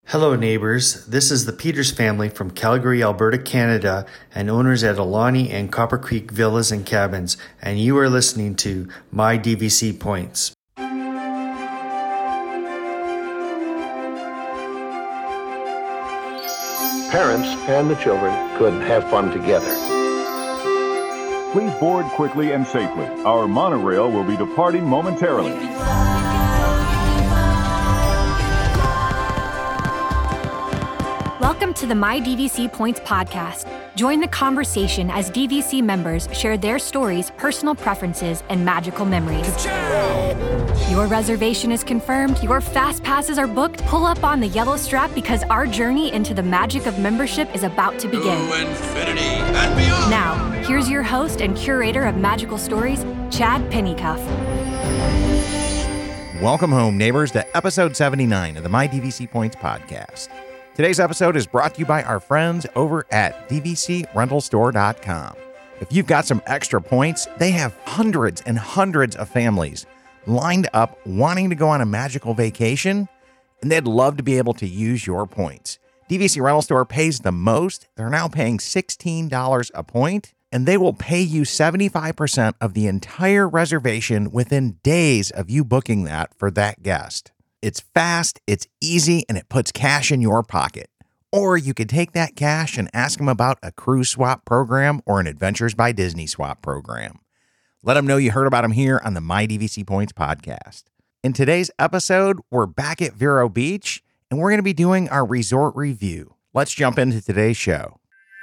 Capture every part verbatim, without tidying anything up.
Hello neighbors, this is the Peters family from Calgary, Alberta, Canada, and owners at Alani and Copper Creek Villas and Cabins, and you are listening to My D V C Points. Parents and the children could have fun together. Please board quickly and safely. Our monorail will be departing momentarily. Welcome to the My D V C Points podcast. Join the conversation as D V C members share their stories, personal preferences, and magical memories. Your reservation is confirmed, your fast passes are booked. Pull up on the yellow strap because our journey into the magic of membership is about to begin. To infinity and beyond. Now, here's your host and curator of magical stories, Chad Pennycuff. Welcome home, neighbors, to episode seventy-nine of the My D V C Points podcast. Today's episode is brought to you by our friends over at D V C rental store dot com. If you've got some extra points, they have hundreds and hundreds of families lined up wanting to go on a magical vacation, and they'd love to be able to use your points. D V C Rental Store pays the most. They're now paying sixteen dollars a point, and they will pay you seventy-five percent of the entire reservation within days of you booking that for that guest. It's fast, it's easy, and it puts cash in your pocket. Or you could take that cash and ask them about a cruise swap program or an Adventures by Disney swap program. Let them know you heard about them here on the My D V C Points podcast. In today's episode, we're back at Vero Beach, and we're going to be doing our resort review. Let's jump into today's show.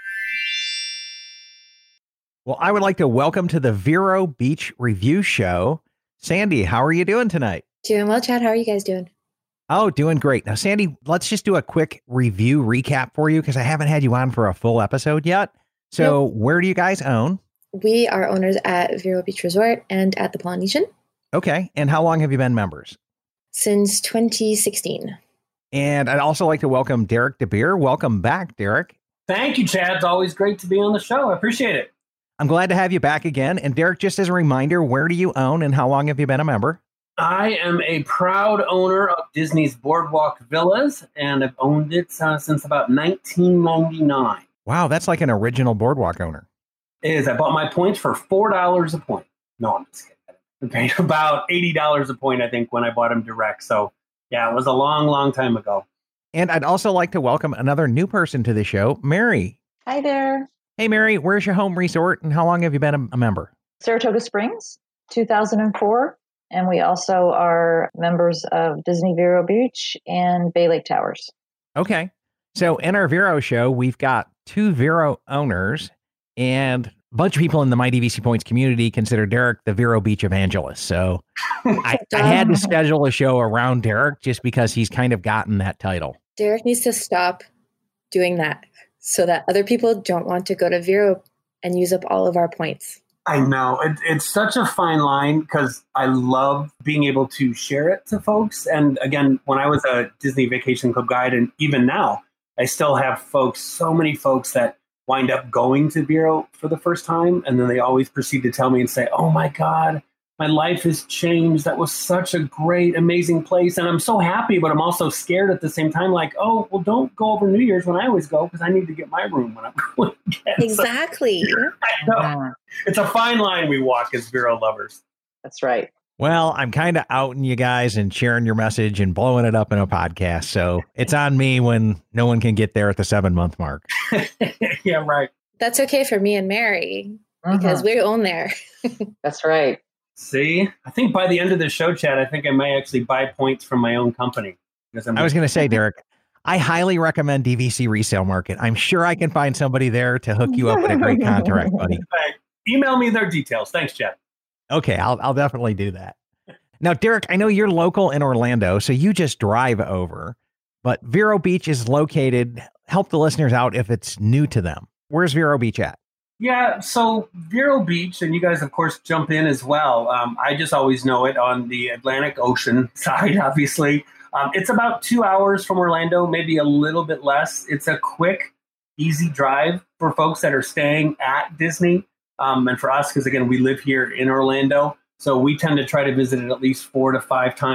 Well, I would like to welcome to the Vero Beach Review Show, Sandy. How are you doing tonight? Doing well, Chad. How are you guys doing? Oh, doing great. Now, Sandy, let's just do a quick review recap for you because I haven't had you on for a full episode yet. So nope. Where do you guys own? We are owners at Vero Beach Resort and at the Polynesian. Okay. And how long have you been members? Since twenty sixteen. And I'd also like to welcome Derek DeBeer. Welcome back, Derek. Thank you, Chad. It's always great to be on the show. I appreciate it. I'm glad to have you back again. And Derek, just as a reminder, where do you own and how long have you been a member? I am a proud owner of Disney's Boardwalk Villas, and I've owned it uh, since about nineteen ninety-nine. Wow, that's like an original Boardwalk owner. It is. I bought my points for four dollars a point. No, I'm just kidding. I paid about eighty dollars a point, I think, when I bought them direct. So, yeah, it was a long, long time ago. And I'd also like to welcome another new person to the show, Mary. Hi there. Hey, Mary, where's your home resort, and how long have you been a, a member? Saratoga Springs, two thousand four. And we also are members of Disney Vero Beach and Bay Lake Towers. Okay. So in our Vero show, we've got two Vero owners, and a bunch of people in the My D V C Points community consider Derek the Vero Beach evangelist. So I, I had to schedule a show around Derek just because he's kind of gotten that title. Derek needs to stop doing that so that other people don't want to go to Vero and use up all of our points. I know. It, it's such a fine line because I love being able to share it to folks. And again, when I was a Disney Vacation Club guide, and even now, I still have folks, so many folks that wind up going to Vero for the first time. And then they always proceed to tell me and say, oh my God, my life has changed. That was such a great, amazing place. And I'm so happy, but I'm also scared at the same time. Like, oh, well, don't go over New Year's when I always go because I need to get my room when I'm going again. Exactly. So, I know. It's a fine line we walk as Vero lovers. That's right. Well, I'm kind of outing you guys and sharing your message and blowing it up in a podcast. So it's on me when no one can get there at the seven month mark. Yeah, right. That's okay for me and Mary because uh-huh. we own there. That's right. See, I think by the end of the show, Chad, I think I may actually buy points from my own company. Because I'm I was going to say, Derek, I highly recommend D V C Resale Market. I'm sure I can find somebody there to hook you up with a great contract, buddy. Right. Email me their details. Thanks, Chad. Okay, I'll I'll definitely do that. Now, Derek, I know you're local in Orlando, so you just drive over, but Vero Beach is located. Help the listeners out if it's new to them. Where's Vero Beach at? Yeah, so Vero Beach, and you guys, of course, jump in as well. Um, I just always know it on the Atlantic Ocean side, obviously. Um, it's about two hours from Orlando, maybe a little bit less. It's a quick, easy drive for folks that are staying at Disney. Um, and for us, because, again, we live here in Orlando. So we tend to try to visit it at least four to five times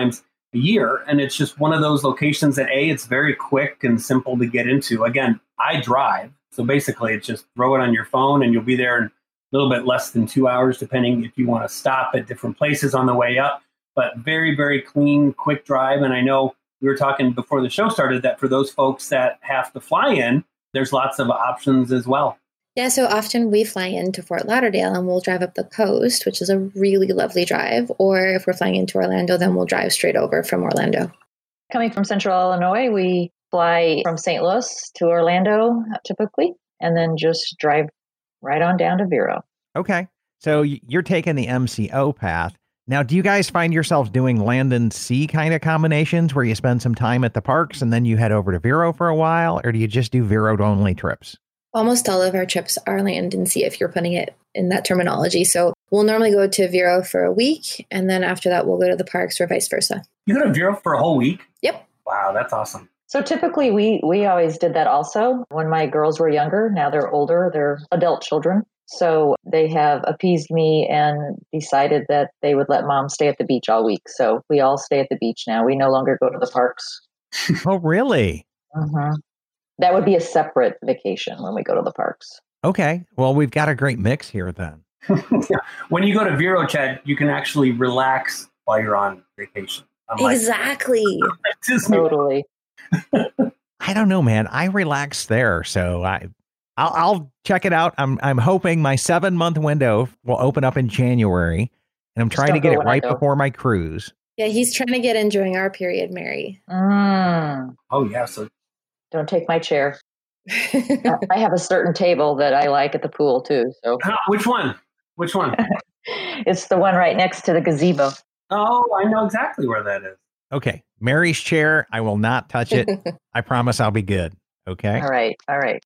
a year. And it's just one of those locations that, A, it's very quick and simple to get into. Again, I drive. So basically, it's just throw it on your phone and you'll be there in a little bit less than two hours, depending if you want to stop at different places on the way up. But very, very clean, quick drive. And I know we were talking before the show started that for those folks that have to fly in, there's lots of options as well. Yeah, so often we fly into Fort Lauderdale and we'll drive up the coast, which is a really lovely drive. Or if we're flying into Orlando, then we'll drive straight over from Orlando. Coming from Central Illinois, we fly from Saint Louis to Orlando typically, and then just drive right on down to Vero. Okay. So you're taking the M C O path. Now, do you guys find yourselves doing land and sea kind of combinations where you spend some time at the parks and then you head over to Vero for a while? Or do you just do Vero only trips? Almost all of our trips are land and sea, if you're putting it in that terminology. So we'll normally go to Vero for a week, and then after that, we'll go to the parks or vice versa. You go to Vero for a whole week? Yep. Wow, that's awesome. So typically we, we always did that also when my girls were younger. Now they're older, they're adult children. So they have appeased me and decided that they would let mom stay at the beach all week. So we all stay at the beach now. We no longer go to the parks. Oh, really? Mm-hmm. That would be a separate vacation when we go to the parks. Okay. Well, we've got a great mix here then. Yeah. When you go to Vero, Chad, you can actually relax while you're on vacation. Unlike, exactly. Totally. I don't know, man. I relax there. So I, I'll, I'll check it out. I'm I'm hoping my seven month window will open up in January, and I'm trying to get it right before my cruise. Yeah, he's trying to get in during our period, Mary. Mm. Oh, yeah. So don't take my chair. I have a certain table that I like at the pool too. So which one? Which one? It's the one right next to the gazebo. Oh, I know exactly where that is. Okay. Mary's chair. I will not touch it. I promise I'll be good. Okay. All right. All right.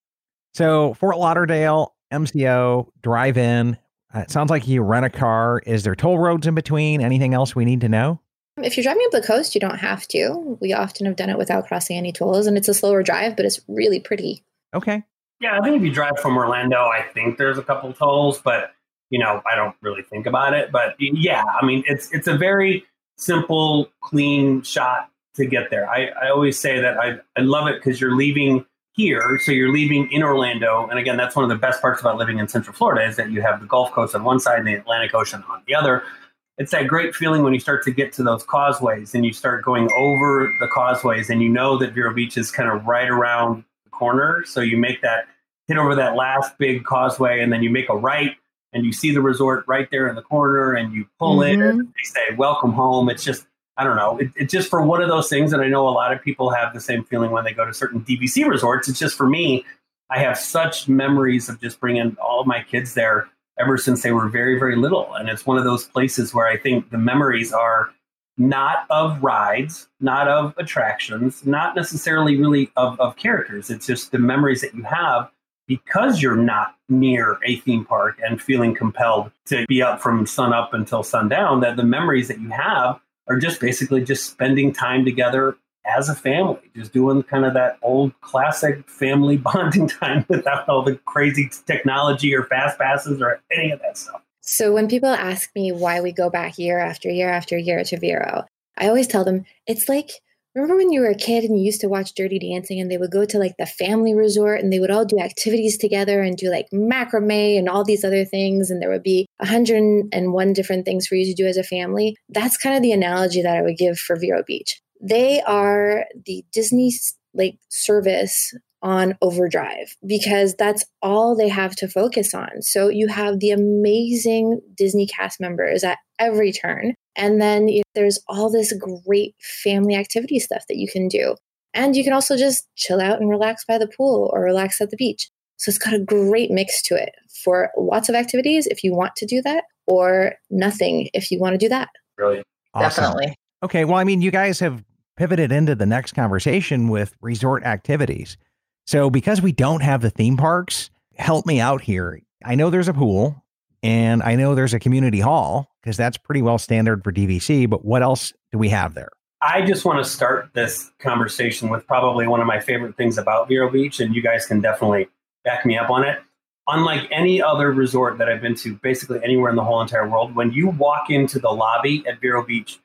So Fort Lauderdale, M C O, drive in. Uh, it sounds like you rent a car. Is there toll roads in between? Anything else we need to know? If you're driving up the coast, you don't have to. We often have done it without crossing any tolls, and it's a slower drive, but it's really pretty. Okay. Yeah, I think if you drive from Orlando, I think there's a couple tolls, but, you know, I don't really think about it. But yeah, I mean, it's it's a very simple, clean shot to get there. I, I always say that I, I love it because you're leaving here. So you're leaving in Orlando. And again, that's one of the best parts about living in Central Florida is that you have the Gulf Coast on one side and the Atlantic Ocean on the other. It's that great feeling when you start to get to those causeways and you start going over the causeways and you know that Vero Beach is kind of right around the corner. So you make that, hit over that last big causeway and then you make a right and you see the resort right there in the corner and you pull mm-hmm. in, they say, welcome home. It's just, I don't know. It, it's just for one of those things. And I know a lot of people have the same feeling when they go to certain D V C resorts. It's just for me, I have such memories of just bringing all of my kids there ever since they were very, very little. And it's one of those places where I think the memories are not of rides, not of attractions, not necessarily really of, of characters. It's just the memories that you have because you're not near a theme park and feeling compelled to be up from sun up until sundown, that the memories that you have are just basically just spending time together as a family, just doing kind of that old classic family bonding time without all the crazy technology or fast passes or any of that stuff. So when people ask me why we go back year after year after year to Vero, I always tell them it's like, remember when you were a kid and you used to watch Dirty Dancing and they would go to like the family resort and they would all do activities together and do like macrame and all these other things. And there would be a hundred and one different things for you to do as a family. That's kind of the analogy that I would give for Vero Beach. They are the Disney like service on overdrive because that's all they have to focus on. So you have the amazing Disney cast members at every turn. And then there's all this great family activity stuff that you can do. And you can also just chill out and relax by the pool or relax at the beach. So it's got a great mix to it for lots of activities if you want to do that, or nothing if you want to do that. Brilliant. Awesome. Definitely. Okay. Well, I mean, you guys have pivoted into the next conversation with resort activities. So because we don't have the theme parks, help me out here. I know there's a pool and I know there's a community hall because that's pretty well standard for D V C, but what else do we have there? I just want to start this conversation with probably one of my favorite things about Vero Beach, and you guys can definitely back me up on it. Unlike any other resort that I've been to, basically anywhere in the whole entire world, when you walk into the lobby at Vero Beach,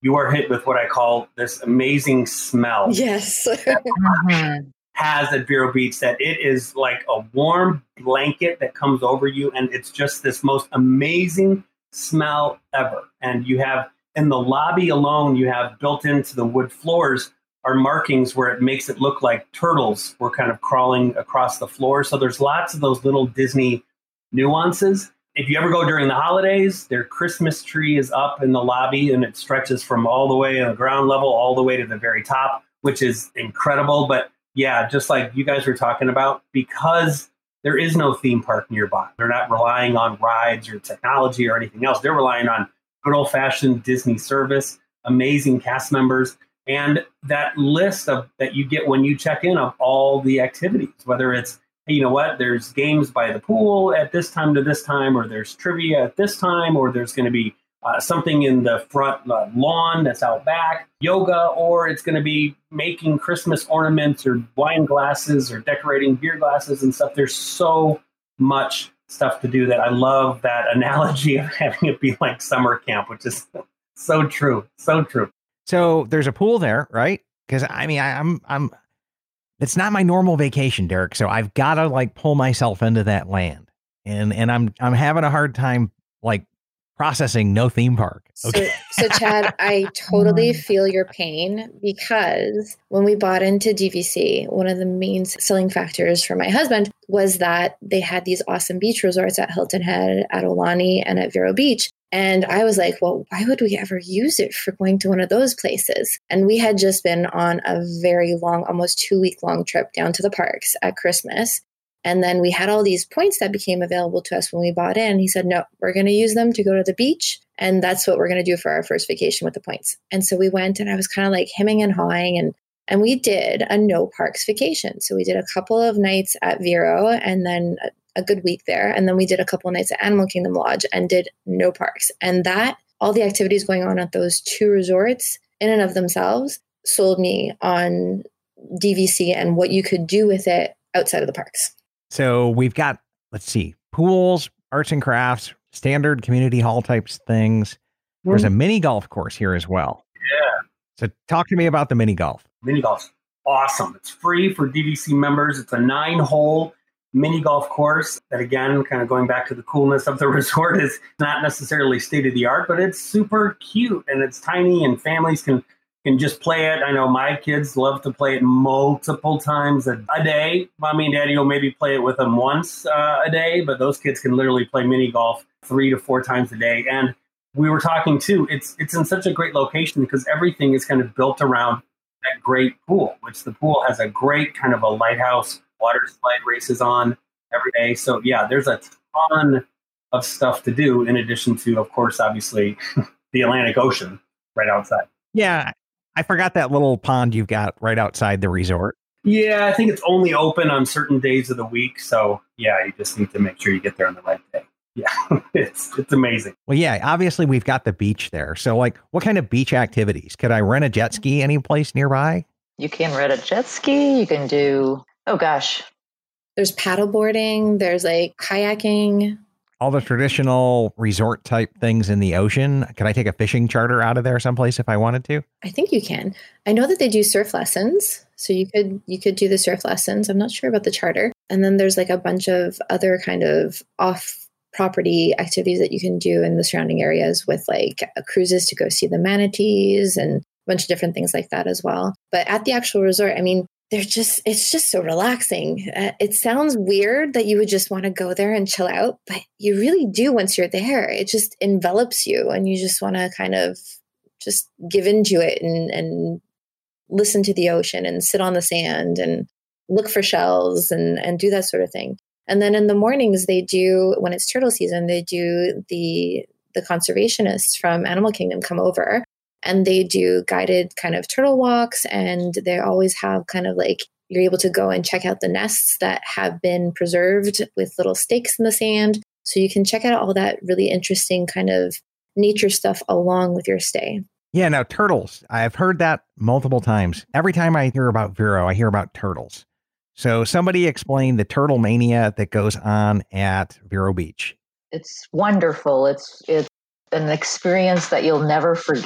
you are hit with what I call this amazing smell. Yes. Mm-hmm. Has at Vero Beach that it is like a warm blanket that comes over you, and it's just this most amazing smell ever. And you have in the lobby alone, you have built into the wood floors are markings where it makes it look like turtles were kind of crawling across the floor. So there's lots of those little Disney nuances. If you ever go during the holidays, their Christmas tree is up in the lobby, and it stretches from all the way on the ground level all the way to the very top, which is incredible. But yeah, just like you guys were talking about, because there is no theme park nearby. They're not relying on rides or technology or anything else. They're relying on good old-fashioned Disney service, amazing cast members, and that list of that you get when you check in of all the activities, whether it's, hey, you know what, there's games by the pool at this time to this time, or there's trivia at this time, or there's going to be Uh, something in the front uh, lawn that's out back, yoga, or it's going to be making Christmas ornaments or wine glasses or decorating beer glasses and stuff. There's so much stuff to do that I love that analogy of having it be like summer camp, which is so true. So true. So there's a pool there, right? Because I mean, I, I'm, I'm, it's not my normal vacation, Derek. So I've got to like pull myself into that land, and, and I'm, I'm having a hard time like processing no theme park. Okay. So, so Chad, I totally feel your pain, because when we bought into D V C, one of the main selling factors for my husband was that they had these awesome beach resorts at Hilton Head, at Aulani, and at Vero Beach. And I was like, well, why would we ever use it for going to one of those places? And we had just been on a very long, almost two week long trip down to the parks at Christmas. And then we had all these points that became available to us when we bought in. He said, no, we're going to use them to go to the beach. And that's what we're going to do for our first vacation with the points. And so we went, and I was kind of like hemming and hawing, and and we did a no parks vacation. So we did a couple of nights at Vero, and then a, a good week there. And then we did a couple of nights at Animal Kingdom Lodge and did no parks. And that, all the activities going on at those two resorts in and of themselves sold me on D V C and what you could do with it outside of the parks. So we've got, let's see, pools, arts and crafts, standard community hall types things. There's a mini golf course here as well. Yeah. So talk to me about the mini golf. Mini golf's awesome. It's free for D V C members. It's a nine hole mini golf course that, again, kind of going back to the coolness of the resort, is not necessarily state of the art, but it's super cute and it's tiny, and families can can just play it. I know my kids love to play it multiple times a, a day. Mommy and daddy will maybe play it with them once uh, a day, but those kids can literally play mini golf three to four times a day. And we were talking too, it's it's in such a great location because everything is kind of built around that great pool, which the pool has a great kind of a lighthouse water slide races on every day. So yeah, there's a ton of stuff to do in addition to, of course, obviously the Atlantic Ocean right outside. Yeah. I forgot that little pond you've got right outside the resort. Yeah, I think it's only open on certain days of the week. So yeah, you just need to make sure you get there on the right day. Yeah, it's it's amazing. Well, yeah, obviously we've got the beach there. So like, what kind of beach activities? Could I rent a jet ski any place nearby? You can rent a jet ski. You can do, oh gosh. There's paddleboarding. There's like kayaking. All the traditional resort type things in the ocean. Could I take a fishing charter out of there someplace if I wanted to? I think you can. I know that they do surf lessons. So you could you could do the surf lessons. I'm not sure about the charter. And then there's like a bunch of other kind of off property activities that you can do in the surrounding areas with like cruises to go see the manatees and a bunch of different things like that as well. But at the actual resort, I mean, they're just, it's just so relaxing. Uh, it sounds weird that you would just want to go there and chill out, but you really do once you're there. It just envelops you and you just want to kind of just give into it and, and listen to the ocean and sit on the sand and look for shells and, and do that sort of thing. And then in the mornings they do, when it's turtle season, they do the, the conservationists from Animal Kingdom come over. And they do guided kind of turtle walks, and they always have kind of like, you're able to go and check out the nests that have been preserved with little stakes in the sand. So you can check out all that really interesting kind of nature stuff along with your stay. Yeah, now turtles. I've heard that multiple times. Every time I hear about Vero, I hear about turtles. So somebody explain the turtle mania that goes on at Vero Beach. It's wonderful. It's it's an experience that you'll never forget.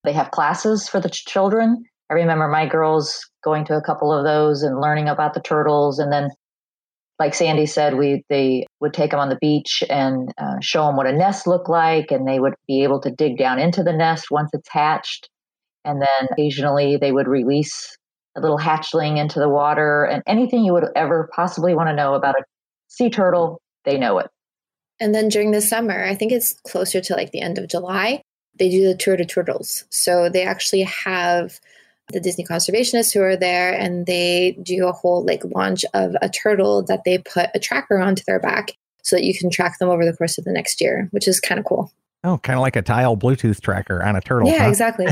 They have classes for the ch- children. I remember my girls going to a couple of those and learning about the turtles. And then, like Sandy said, we they would take them on the beach and uh, show them what a nest looked like, and they would be able to dig down into the nest once it's hatched. And then occasionally they would release a little hatchling into the water, and anything you would ever possibly want to know about a sea turtle, they know it. And then during the summer, I think it's closer to like the end of July, they do the Tour de Turtles. So they actually have the Disney conservationists who are there, and they do a whole like launch of a turtle that they put a tracker onto their back so that you can track them over the course of the next year, which is kind of cool. Oh, kind of like a tile Bluetooth tracker on a turtle. Yeah, huh? exactly.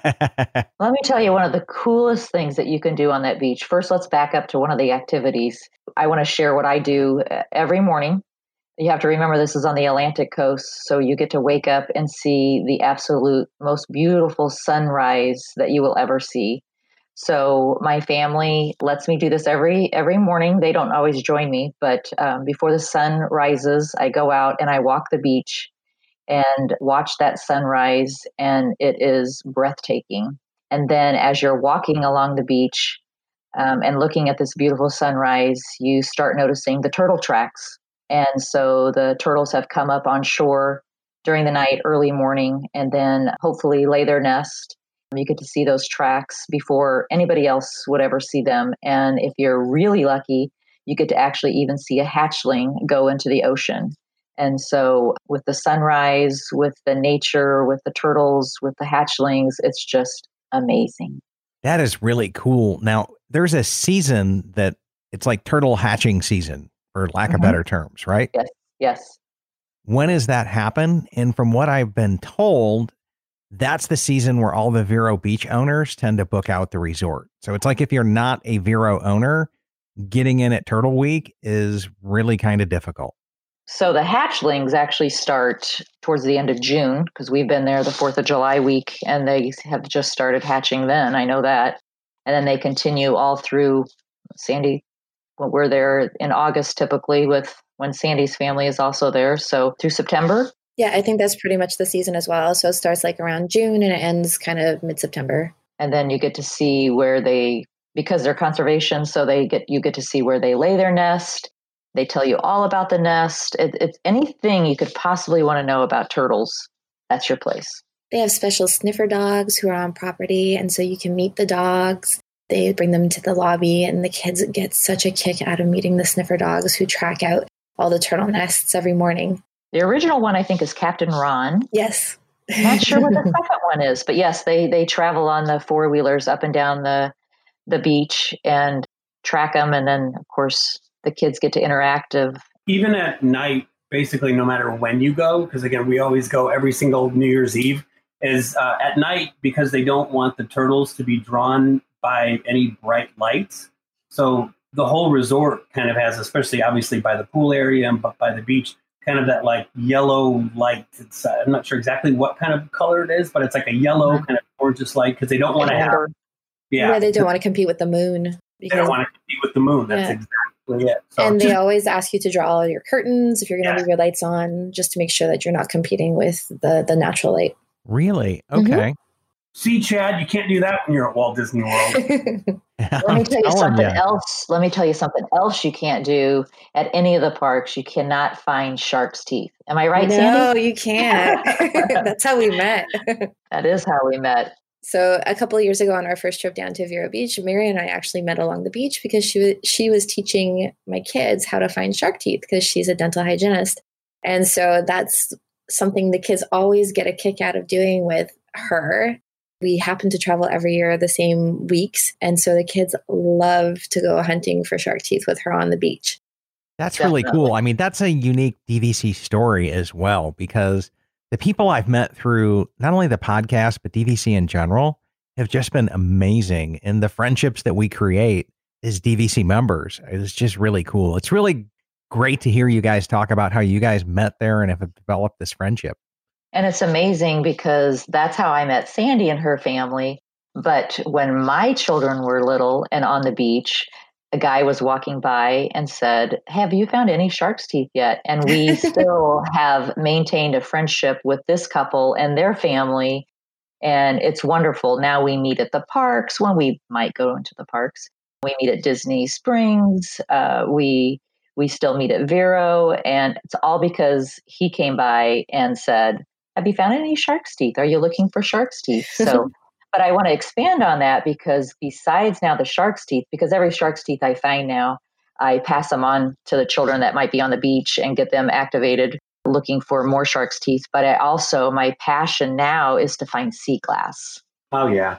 Let me tell you one of the coolest things that you can do on that beach. First, let's back up to one of the activities. I want to share what I do every morning. You have to remember this is on the Atlantic coast, so you get to wake up and see the absolute most beautiful sunrise that you will ever see. So my family lets me do this every every morning. They don't always join me, but um, before the sun rises, I go out and I walk the beach and watch that sunrise, and it is breathtaking. And then as you're walking along the beach um, and looking at this beautiful sunrise, you start noticing the turtle tracks. And so the turtles have come up on shore during the night, early morning, and then hopefully lay their nest. You get to see those tracks before anybody else would ever see them. And if you're really lucky, you get to actually even see a hatchling go into the ocean. And so with the sunrise, with the nature, with the turtles, with the hatchlings, it's just amazing. That is really cool. Now, there's a season that it's like turtle hatching season, for lack mm-hmm. of better terms, right? Yes, yes. When does that happen? And from what I've been told, that's the season where all the Vero Beach owners tend to book out the resort. So it's like if you're not a Vero owner, getting in at Turtle Week is really kind of difficult. So the hatchlings actually start towards the end of June, because we've been there the fourth of July week, and they have just started hatching then. I know that. And then they continue all through, Sandy, well, we're there in August typically with when Sandy's family is also there. So through September. Yeah, I think that's pretty much the season as well. So it starts like around June and it ends kind of mid-September. And then you get to see where they, because they're conservation, so they get you get to see where they lay their nest. They tell you all about the nest. It, it's anything you could possibly want to know about turtles. That's your place. They have special sniffer dogs who are on property, and so you can meet the dogs. They bring them to the lobby, and the kids get such a kick out of meeting the sniffer dogs who track out all the turtle nests every morning. The original one, I think, is Captain Ron. Yes. Not sure what the second one is, but yes, they they travel on the four-wheelers up and down the the beach and track them, and then, of course, the kids get to interact. Of even at night, basically, no matter when you go, because again, we always go every single New Year's Eve, is uh, at night, because they don't want the turtles to be drawn by any bright lights. So the whole resort kind of has, especially obviously by the pool area and by the beach, kind of that like yellow light. It's uh, I'm not sure exactly what kind of color it is, but it's like a yellow mm-hmm. kind of gorgeous light, because they don't want to have. Yeah, yeah, they don't want to compete with the moon. They don't want to compete with the moon. That's yeah. exactly it. So and just, they always ask you to draw all your curtains if you're going to yeah. leave your lights on, just to make sure that you're not competing with the the natural light. Really? Okay. Mm-hmm. See, Chad, you can't do that when you're at Walt Disney World. Let me tell you something you. else. Let me tell you something else you can't do at any of the parks. You cannot find shark's teeth. Am I right, no, Sandy? No, you can't. That's how we met. That is how we met. So a couple of years ago on our first trip down to Vero Beach, Mary and I actually met along the beach because she was, she was teaching my kids how to find shark teeth because she's a dental hygienist. And so that's something the kids always get a kick out of doing with her. We happen to travel every year the same weeks. And so the kids love to go hunting for shark teeth with her on the beach. That's Definitely. really cool. I mean, that's a unique D V C story as well, because the people I've met through not only the podcast, but D V C in general have just been amazing. And the friendships that we create as D V C members is just really cool. It's really great to hear you guys talk about how you guys met there and have developed this friendship. And it's amazing because that's how I met Sandy and her family. But when my children were little and on the beach, a guy was walking by and said, "Have you found any shark's teeth yet?" And we still have maintained a friendship with this couple and their family And it's wonderful. Now we meet at the parks when we might go into the parks. We meet at Disney Springs. Uh, we we still meet at Vero. And it's all because he came by and said, have you found any shark's teeth? Are you looking for shark's teeth? So, but I want to expand on that because besides now the shark's teeth, because every shark's teeth I find now, I pass them on to the children that might be on the beach and get them activated looking for more shark's teeth. But I also, my passion now is to find sea glass. Oh yeah.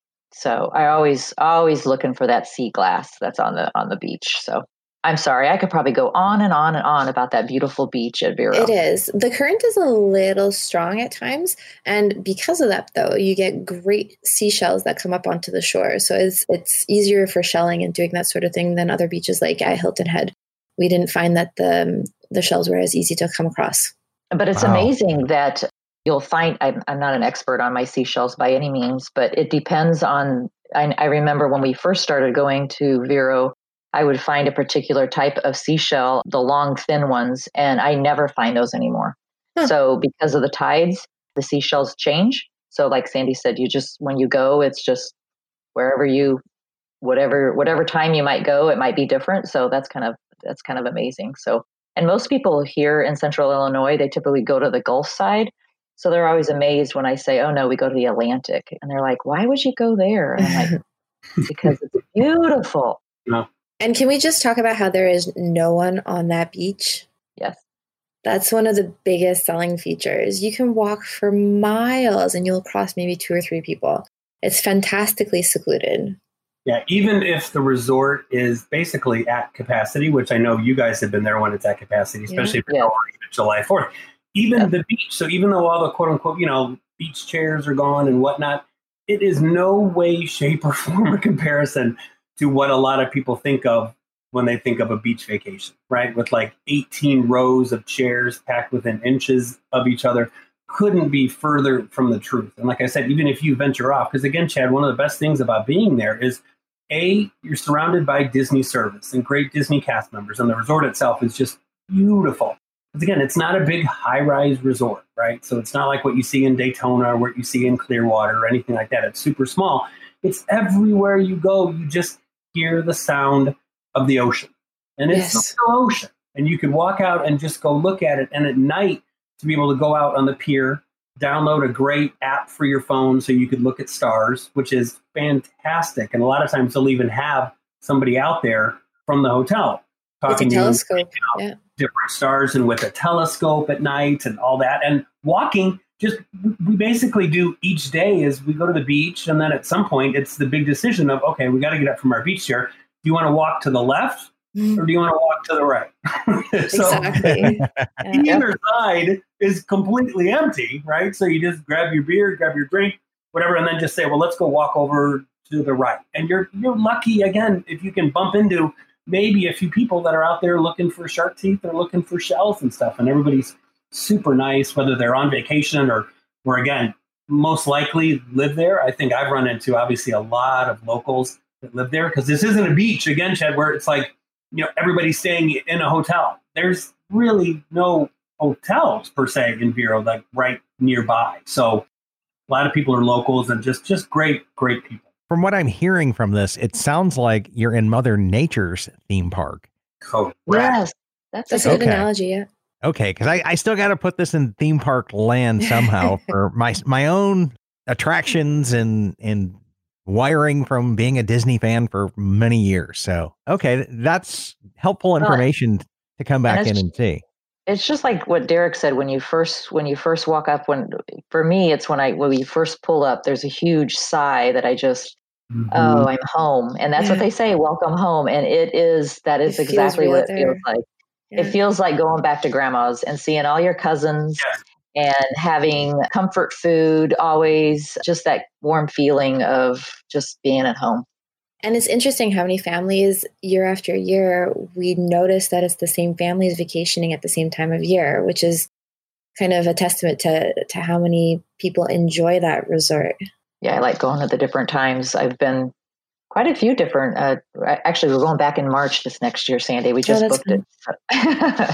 So I always, always looking for that sea glass that's on the, on the beach. So I'm sorry, I could probably go on and on and on about that beautiful beach at Vero. It is. The current is a little strong at times. And because of that, though, you get great seashells that come up onto the shore. So it's it's easier for shelling and doing that sort of thing than other beaches like at Hilton Head. We didn't find that the, the shells were as easy to come across. But it's Wow. amazing that you'll find, I'm, I'm not an expert on my seashells by any means, but it depends on, I, I remember when we first started going to Vero, I would find a particular type of seashell, the long, thin ones, and I never find those anymore. Huh. So because of the tides, the seashells change. So like Sandy said, you just, when you go, it's just wherever you, whatever, whatever time you might go, it might be different. So that's kind of, that's kind of amazing. So, and most people here in Central Illinois, they typically go to the Gulf side. So they're always amazed when I say, oh no, we go to the Atlantic. And they're like, why would you go there? And I'm like, because it's beautiful. No. And can we just talk about how there is no one on that beach? Yes. That's one of the biggest selling features. You can walk for miles and you'll cross maybe two or three people. It's fantastically secluded. Yeah, even if the resort is basically at capacity, which I know you guys have been there when it's at capacity, especially yeah. for yeah. July fourth. Even yeah. the beach, so even though all the quote unquote, you know, beach chairs are gone and whatnot, it is no way, shape, or form a comparison to what a lot of people think of when they think of a beach vacation, right? With like eighteen rows of chairs packed within inches of each other. Couldn't be further from the truth. And like I said, even if you venture off, because again, Chad, one of the best things about being there is A, you're surrounded by Disney service and great Disney cast members, and the resort itself is just beautiful. Because again, it's not a big high-rise resort, right? So it's not like what you see in Daytona or what you see in Clearwater or anything like that. It's super small. It's everywhere you go. You just hear the sound of the ocean. And it's Yes. the ocean. And you can walk out and just go look at it. And at night, to be able to go out on the pier, download a great app for your phone so you could look at stars, which is fantastic. And a lot of times they'll even have somebody out there from the hotel talking With a to telescope. you about Yeah. different stars and with a telescope at night and all that. And walking, just we basically do each day is we go to the beach, and then at some point it's the big decision of, okay, we got to get up from our beach chair. Do you want to walk to the left or do you want to walk to the right? So Exactly. Yeah. either side is completely empty, right? So you just grab your beer, grab your drink, whatever, and then just say, well, let's go walk over to the right. And you're you're lucky, again, if you can bump into maybe a few people that are out there looking for shark teeth or looking for shells and stuff. And everybody's super nice, whether they're on vacation or, or again, most likely live there. I think I've run into, obviously, a lot of locals that live there, because this isn't a beach, again, Chad, where it's like, you know, everybody's staying in a hotel. There's really no hotels per se in Vero, like right nearby. So a lot of people are locals and just, just great, great people. From what I'm hearing from this, it sounds like you're in Mother Nature's theme park. Correct. Yes. That's, That's a a good good Okay. analogy, yeah. Okay, because I, I still got to put this in theme park land somehow for my my own attractions and and wiring from being a Disney fan for many years. So, okay, that's helpful information to come back and in it's- and see. It's just like what Derek said when you first when you first walk up. When for me, it's when I when we first pull up. There's a huge sigh that I just Mhm. oh I'm home, and that's what they say, welcome home, and it is that is It feels exactly real what it there. feels like. Yeah. It feels like going back to grandma's and seeing all your cousins and having comfort food. Always just that warm feeling of just being at home. And it's interesting how many families year after year, we notice that it's the same families vacationing at the same time of year, which is kind of a testament to, to how many people enjoy that resort. Yeah, I like going at the different times. I've been quite a few different, uh, actually we're going back in March this next year, Sandy. We just that's booked it.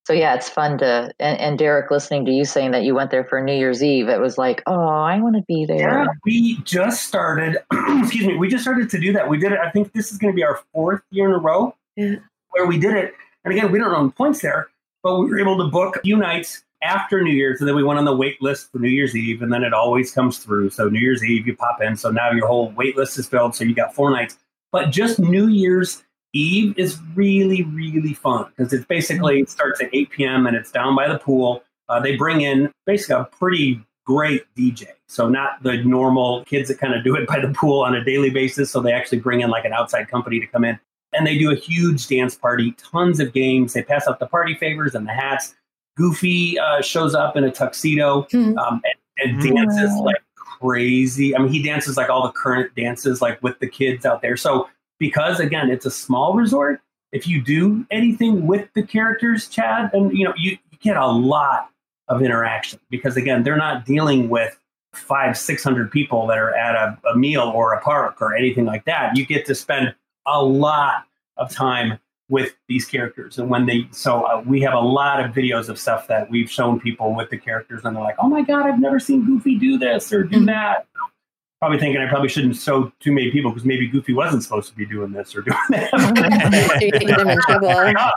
So yeah, it's fun to, and, and Derek, listening to you saying that you went there for New Year's Eve, it was like, oh, I want to be there. Yeah, we just started, excuse me, we just started to do that. We did it, I think this is going to be our fourth year in a row yeah. where we did it. And again, we don't own points there, but we were able to book a few nights after New Year's. And then we went on the wait list for New Year's Eve, and then it always comes through. So New Year's Eve, you pop in. So now your whole wait list is filled. So you got four nights. But just New Year's Eve is really, really fun because it's basically it starts at eight p.m. and it's down by the pool. Uh, they bring in basically a pretty great D J. So not the normal kids that kind of do it by the pool on a daily basis. So they actually bring in like an outside company to come in, and they do a huge dance party, tons of games. They pass out the party favors and the hats. Goofy uh, shows up in a tuxedo Mm-hmm. um, and, and dances mm-hmm. like crazy. I mean, he dances like all the current dances, like with the kids out there. So because, again, it's a small resort, if you do anything with the characters, Chad, and you know, you, you get a lot of interaction because, again, they're not dealing with five, six hundred people that are at a, a meal or a park or anything like that. You get to spend a lot of time with these characters. And when they, so uh, we have a lot of videos of stuff that we've shown people with the characters, and they're like, oh my God, I've never seen Goofy do this or do that. Probably thinking I probably shouldn't show too many people because maybe Goofy wasn't supposed to be doing this or doing that. You're getting them in trouble.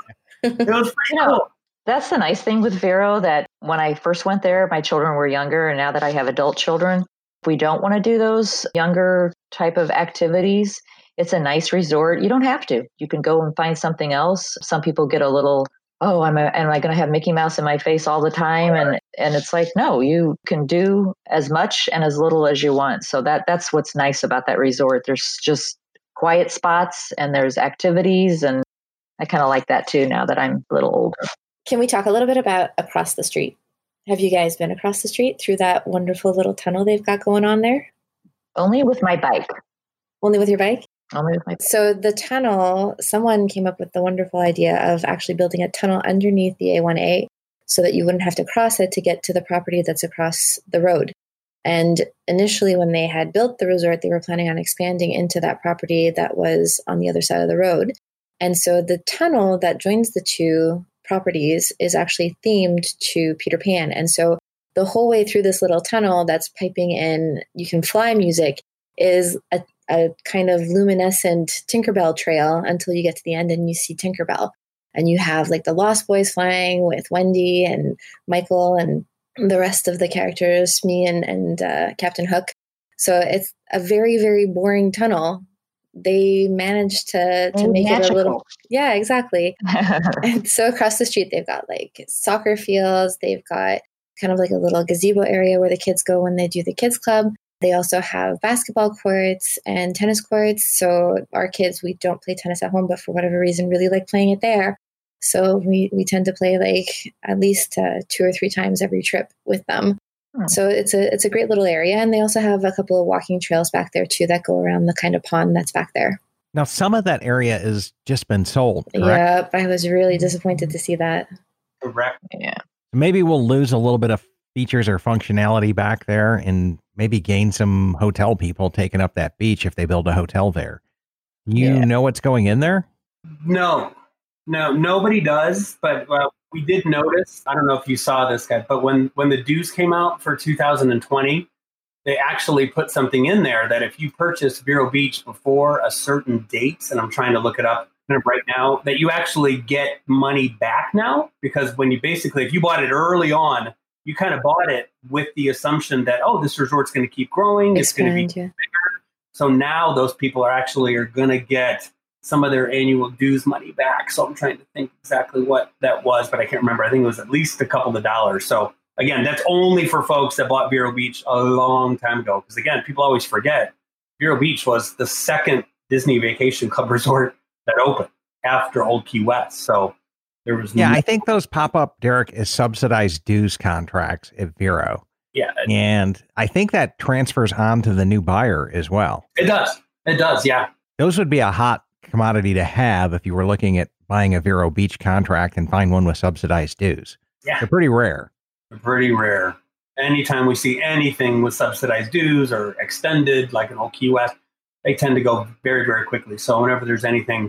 It was pretty You know, cool. That's the nice thing with Vero, that when I first went there, my children were younger. And now that I have adult children, if we don't want to do those younger type of activities, it's a nice resort. You don't have to. You can go and find something else. Some people get a little, oh, am I, am I going to have Mickey Mouse in my face all the time? And and it's like, no, you can do as much and as little as you want. So that that's what's nice about that resort. There's just quiet spots and there's activities. And I kind of like that too, now that I'm a little older. Can we talk a little bit about across the street? Have you guys been across the street through that wonderful little tunnel they've got going on there? Only with my bike. Only with your bike? Only with my bike. So the tunnel, someone came up with the wonderful idea of actually building a tunnel underneath the A one A so that you wouldn't have to cross it to get to the property that's across the road. And initially, when they had built the resort, they were planning on expanding into that property that was on the other side of the road. And so the tunnel that joins the two properties is actually themed to Peter Pan. And so the whole way through this little tunnel that's piping in You Can Fly music is a, a kind of luminescent Tinkerbell trail until you get to the end and you see Tinkerbell. And you have like the Lost Boys flying with Wendy and Michael and the rest of the characters, me and, and uh, Captain Hook. So it's a very, very boring tunnel. They managed to, to make magical. It a little, yeah, exactly. And so across the street, they've got like soccer fields. They've got kind of like a little gazebo area where the kids go when they do the kids club. They also have basketball courts and tennis courts. So our kids, we don't play tennis at home, but for whatever reason, really like playing it there. So we, we tend to play like at least uh, two or three times every trip with them. Hmm. So it's a it's a great little area. And they also have a couple of walking trails back there too that go around the kind of pond that's back there. Now, some of that area has just been sold, correct? Yep, I was really disappointed to see that. Correct. Yeah. Maybe we'll lose a little bit of features or functionality back there and maybe gain some hotel people taking up that beach if they build a hotel there. You yeah. know what's going in there? No, no, nobody does. But uh, we did notice, I don't know if you saw this, guy, but when, when the dues came out for two thousand twenty, they actually put something in there that if you purchase Vero Beach before a certain date, and I'm trying to look it up right now, that you actually get money back now. Because when you basically, if you bought it early on, you kind of bought it with the assumption that, oh, this resort's going to keep growing. It's going to be yeah. bigger. So now those people are actually are going to get some of their annual dues money back. So I'm trying to think exactly what that was, but I can't remember. I think it was at least a couple of dollars. So again, that's only for folks that bought Vero Beach a long time ago. Because again, people always forget Vero Beach was the second Disney Vacation Club resort that opened after Old Key West. So there was yeah, no- I think those pop up, Derek, is subsidized dues contracts at Vero. Yeah, and I think that transfers on to the new buyer as well. It does. It does. Yeah, those would be a hot commodity to have if you were looking at buying a Vero Beach contract and find one with subsidized dues. Yeah, they're pretty rare. They're pretty rare. Anytime we see anything with subsidized dues or extended, like an Old Key West, they tend to go very, very quickly. So whenever there's anything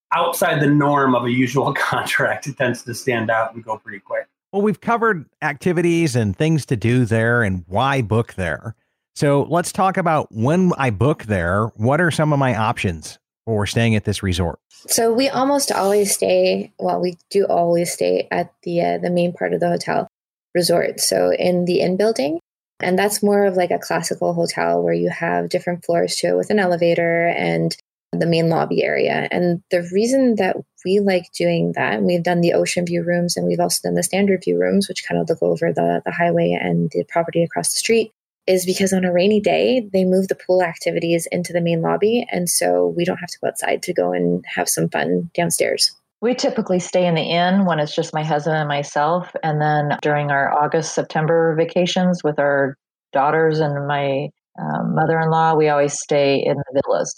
outside the norm of a usual contract, it tends to stand out and go pretty quick. Well, we've covered activities and things to do there and why book there. So let's talk about when I book there. What are some of my options for staying at this resort? So we almost always stay, well, we do always stay at the uh, the main part of the hotel resort. So in the inn building. And that's more of like a classical hotel where you have different floors to it with an elevator and the main lobby area. And the reason that we like doing that, and we've done the ocean view rooms and we've also done the standard view rooms, which kind of look over the, the highway and the property across the street, is because on a rainy day, they move the pool activities into the main lobby. And so we don't have to go outside to go and have some fun downstairs. We typically stay in the inn when it's just my husband and myself. And then during our August, September vacations with our daughters and my um, mother-in-law, we always stay in the villas.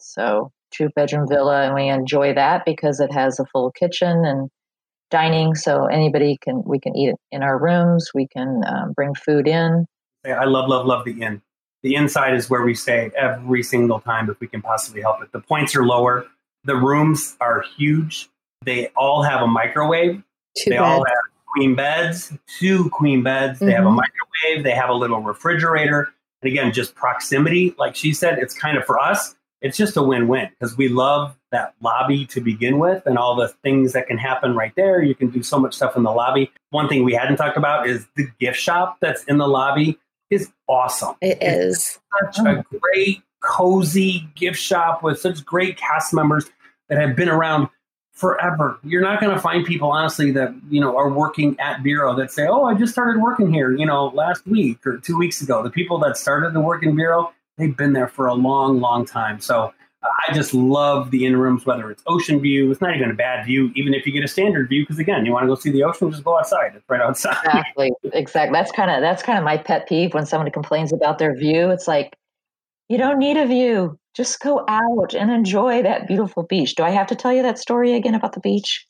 So two bedroom villa, and we enjoy that because it has a full kitchen and dining. So anybody can, we can eat in our rooms. We can um, bring food in. I love, love, love the inn. The inside is where we stay every single time if we can possibly help it. The points are lower. The rooms are huge. They all have a microwave. Two they beds. all have queen beds, two queen beds. They Mm-hmm. have a microwave. They have a little refrigerator. And again, just proximity. Like she said, it's kind of for us, it's just a win-win because we love that lobby to begin with and all the things that can happen right there. You can do so much stuff in the lobby. One thing we hadn't talked about is the gift shop that's in the lobby is awesome. It it's is. Such a great, cozy gift shop with such great cast members that have been around forever. You're not going to find people, honestly, that, you know, are working at Bureau that say, oh, I just started working here, you know, last week or two weeks ago. The people that started to work in Bureau, they've been there for a long, long time. So uh, I just love the in rooms, whether it's ocean view. It's not even a bad view, even if you get a standard view, because again, you want to go see the ocean, just go outside. It's right outside. Exactly. Exactly. That's kind of, that's kind of my pet peeve when somebody complains about their view. It's like, you don't need a view. Just go out and enjoy that beautiful beach. Do I have to tell you that story again about the beach?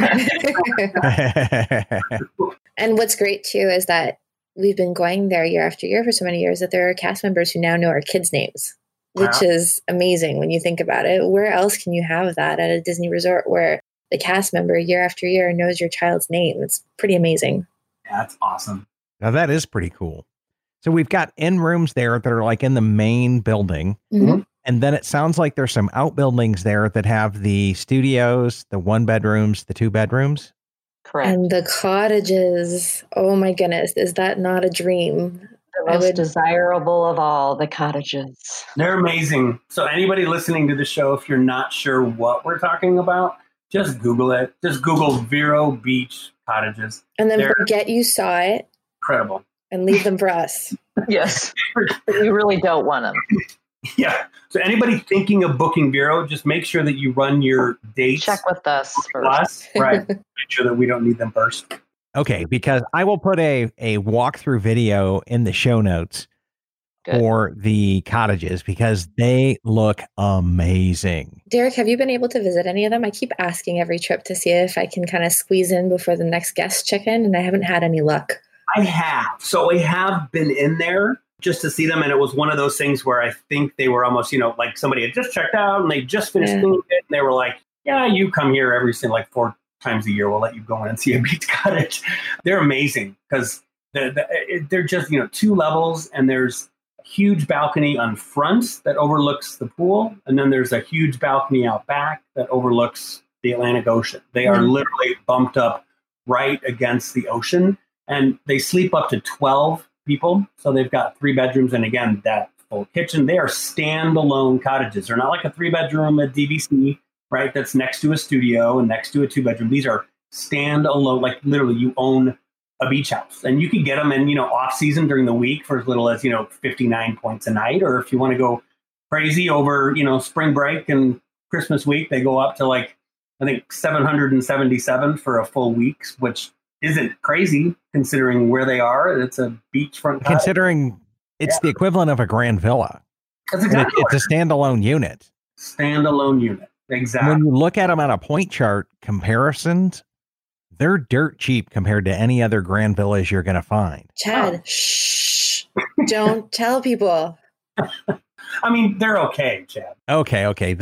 And what's great too is that we've been going there year after year for so many years that there are cast members who now know our kids' names, which Wow. is amazing when you think about it. Where else can you have that at a Disney resort where the cast member year after year knows your child's name? It's pretty amazing. That's awesome. Now that is pretty cool. So we've got in rooms there that are like in the main building. Mhm. And then it sounds like there's some outbuildings there that have the studios, the one bedrooms, the two bedrooms. Correct. And the cottages. Oh my goodness. Is that not a dream? The I most would- desirable of all, the cottages. They're amazing. So anybody listening to the show, if you're not sure what we're talking about, just Google it. Just Google Vero Beach cottages. And then They're forget you saw it incredible. and leave them for us. Yes. You really don't want them. Yeah. So anybody thinking of booking Vero, just make sure that you run your dates Check with us with first. us. Right. Make sure that we don't need them first. Okay, because I will put a, a walkthrough video in the show notes Good. for the cottages because they look amazing. Derek, have you been able to visit any of them? I keep asking every trip to see if I can kind of squeeze in before the next guest check in, and I haven't had any luck. I have. So I have been in there just to see them. And it was one of those things where I think they were almost, you know, like somebody had just checked out and they just finished Yeah. doing it. And they were like, yeah, you come here every single, like four times a year. We'll let you go in and see a beach cottage. They're amazing because they're, they're just, you know, two levels and there's a huge balcony on front that overlooks the pool. And then there's a huge balcony out back that overlooks the Atlantic Ocean. They are Mhm. literally bumped up right against the ocean. And they sleep up to twelve people. So they've got three bedrooms. And again, that full kitchen. They are standalone cottages. They're not like a three bedroom at D V C, right? That's next to a studio and next to a two bedroom. These are standalone, like literally you own a beach house. And you can get them in, you know, off season during the week for as little as, you know, fifty-nine points a night. Or if you want to go crazy over, you know, spring break and Christmas week, they go up to like, I think seven hundred seventy-seven for a full week, which isn't crazy considering where they are. It's a beachfront cottage. Considering it's Yeah. the equivalent of a grand villa. That's And it- exactly it's a standalone unit. standalone unit. Exactly. When you look at them on a point chart comparisons, they're dirt cheap compared to any other grand villas you're going to find. Chad, shh. Don't tell people. I mean, they're okay, Chad. Okay, okay. The,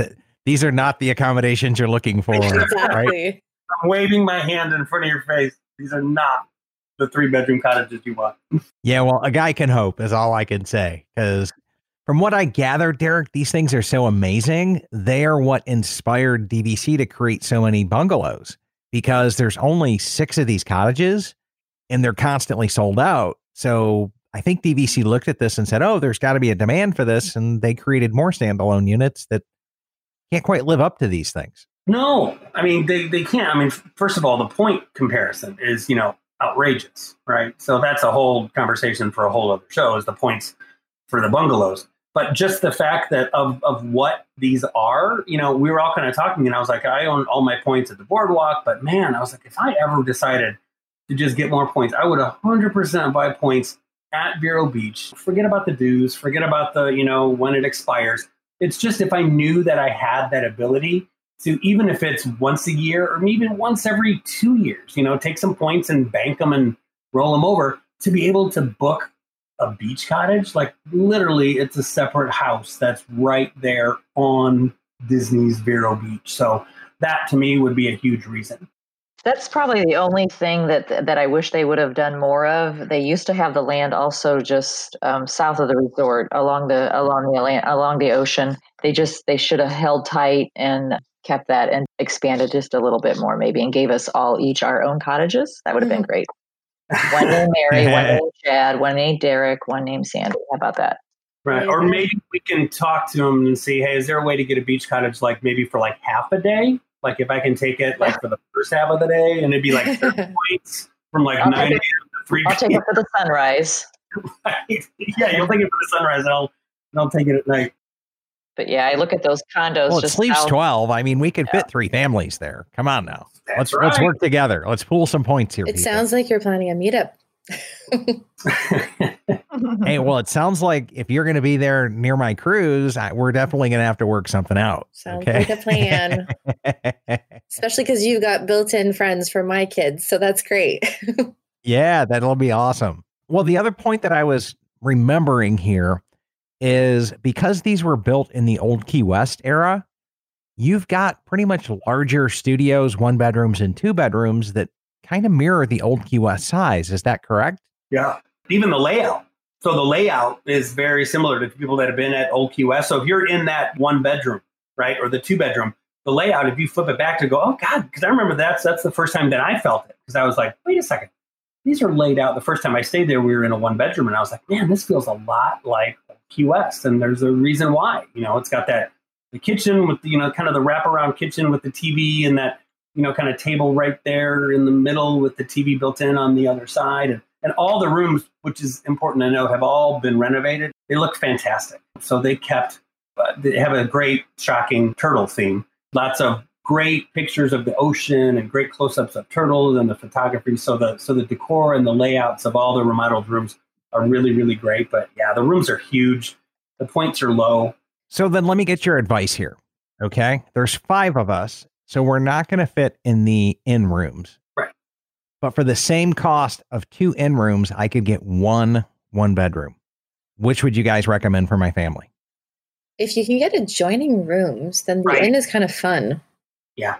These are not the accommodations you're looking for. Exactly. Right? I'm waving my hand in front of your face. These are not the three bedroom cottages you want. Yeah, well, a guy can hope is all I can say. Because from what I gather, Derek, these things are so amazing. They are what inspired D V C to create so many bungalows, because there's only six of these cottages and they're constantly sold out. So I think D V C looked at this and said, oh, there's got to be a demand for this. And they created more standalone units that can't quite live up to these things. No, I mean, they, they can't. I mean, first of all, the point comparison is, you know, outrageous, right? So that's a whole conversation for a whole other show, is the points for the bungalows. But just the fact that of, of what these are, you know, we were all kind of talking, and I was like, I own all my points at the boardwalk, but man, I was like, if I ever decided to just get more points, I would one hundred percent buy points at Vero Beach. Forget about the dues, forget about the, you know, when it expires. It's just if I knew that I had that ability to, even if it's once a year or even once every two years, you know, take some points and bank them and roll them over, to be able to book a beach cottage. Like literally it's a separate house that's right there on Disney's Vero Beach. So that to me would be a huge reason. That's probably the only thing that that I wish they would have done more of. They used to have the land also just um, south of the resort, along the along the along the ocean. They just they should have held tight and kept that and expanded just a little bit more, maybe, and gave us all each our own cottages. That would have been great. One named Mary, one named Chad, one named Derek, one named Sandy. How about that? Right. Or maybe we can talk to them and see, hey, is there a way to get a beach cottage, like maybe for like half a day? Like if I can take it like for the first half of the day, and it'd be like thirty points from like I'll nine a.m. to three p.m. I'll take it for the sunrise. Right. Yeah, you'll take it for the sunrise, and I'll, and I'll take it at night. But yeah, I look at those condos. Well, it just sleeps south. twelve. I mean, we could Yeah. fit three families there. Come on now. That's let's right. let's work together. Let's pool some points here. It people. sounds like you're planning a meetup. Hey, well, it sounds like if you're going to be there near my cruise, I, we're definitely going to have to work something out. Sounds okay? like a plan. Especially because you've got built-in friends for my kids. So that's great. Yeah, that'll be awesome. Well, the other point that I was remembering here is because these were built in the old Key West era, you've got pretty much larger studios, one bedrooms and two bedrooms that kind of mirror the old Key West size. Is that correct? Yeah. Even the layout. So the layout is very similar to people that have been at Old Key West. So if you're in that one bedroom, right, or the two bedroom, the layout, if you flip it back to go, oh God, because I remember that's that's the first time that I felt it, because I was like, wait a second, these are laid out. The first time I stayed there, we were in a one bedroom, and I was like, man, this feels a lot like Key West, and there's a reason why. You know, it's got that the kitchen with the, you know, kind of the wraparound kitchen with the T V and that, you know, kind of table right there in the middle with the T V built in on the other side. And, and all the rooms, which is important to know, have all been renovated. They look fantastic. So they kept, uh, they have a great, shocking turtle theme. Lots of great pictures of the ocean and great close-ups of turtles and the photography. So the, so the decor and the layouts of all the remodeled rooms are really, really great. But yeah, the rooms are huge. The points are low. So then let me get your advice here. Okay. There's five of us. So we're not going to fit in the in rooms. Right. But for the same cost of two in rooms, I could get one one bedroom. Which would you guys recommend for my family? If you can get adjoining rooms, then the Right. inn is kind of fun. Yeah.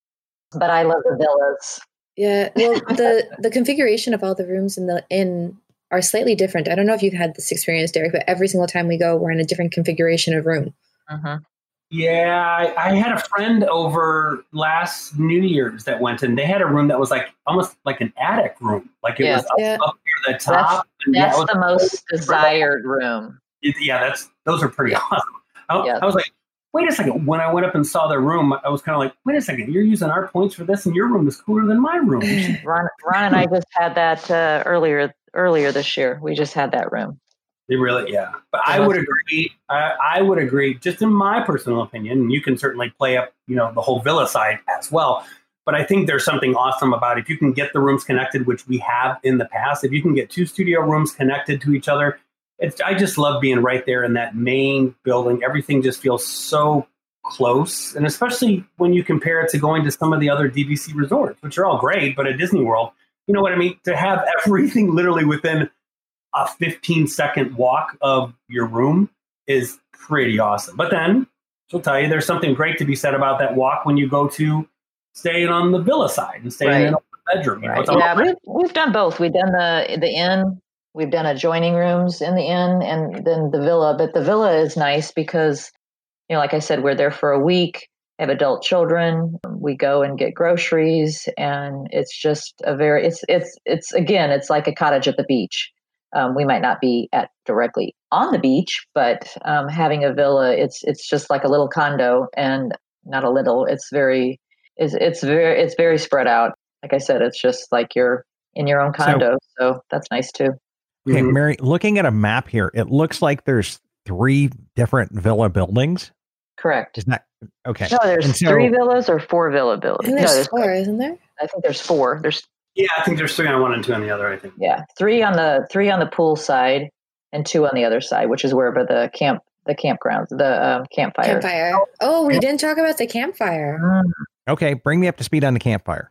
But I love the villas. Yeah. Well, the the configuration of all the rooms in the inn are slightly different. I don't know if you've had this experience, Derek, but every single time we go, we're in a different configuration of room. Uh-huh. Yeah, I, I had a friend over last New Year's that went, and they had a room that was like almost like an attic room. Like it Yeah. was up, Yeah. up near the top. and yeah, That's it was- the most desired room. Yeah, that's those are pretty awesome. I, Yeah. I was like, wait a second. When I went up and saw their room, I was kind of like, wait a second. You're using our points for this, and your room is cooler than my room. Ron, Ron and I just had that uh, earlier earlier this year. We just had that room. They really, yeah. But I would agree. I, I would agree, just in my personal opinion, and you can certainly play up, you know, the whole villa side as well. But I think there's something awesome about if you can get the rooms connected, which we have in the past. If you can get two studio rooms connected to each other, it's, I just love being right there in that main building. Everything just feels so close. And especially when you compare it to going to some of the other D V C resorts, which are all great, but at Disney World, you know what I mean? To have everything literally within a fifteen second walk of your room is pretty awesome. But then she'll tell you there's something great to be said about that walk when you go to staying on the villa side and staying Right. in the bedroom. You know, Right. it's all Yeah, about- we've, we've done both. We've done the the inn. We've done adjoining rooms in the inn and then the villa. But the villa is nice because, you know, like I said, we're there for a week, have adult children. We go and get groceries, and it's just a very, it's, it's, it's again, it's like a cottage at the beach. Um, we might not be at directly on the beach, but um, having a villa, it's, it's just like a little condo, and not a little, it's very, it's, it's very, it's very spread out. Like I said, it's just like you're in your own condo. So, so that's nice too. Okay, Mhm. Mary, looking at a map here, it looks like there's three different villa buildings. Correct. Is that okay? No, there's And so- three villas or four villa villas. And No, there's there's four, isn't there? I think there's four. There's Yeah, I think there's three on one and two on the other, I think. yeah, three on the three on the pool side and two on the other side, which is wherever the camp the campgrounds, the um, campfire. Campfire. Oh, we didn't talk about the campfire. Mm, Okay, bring me up to speed on the campfire.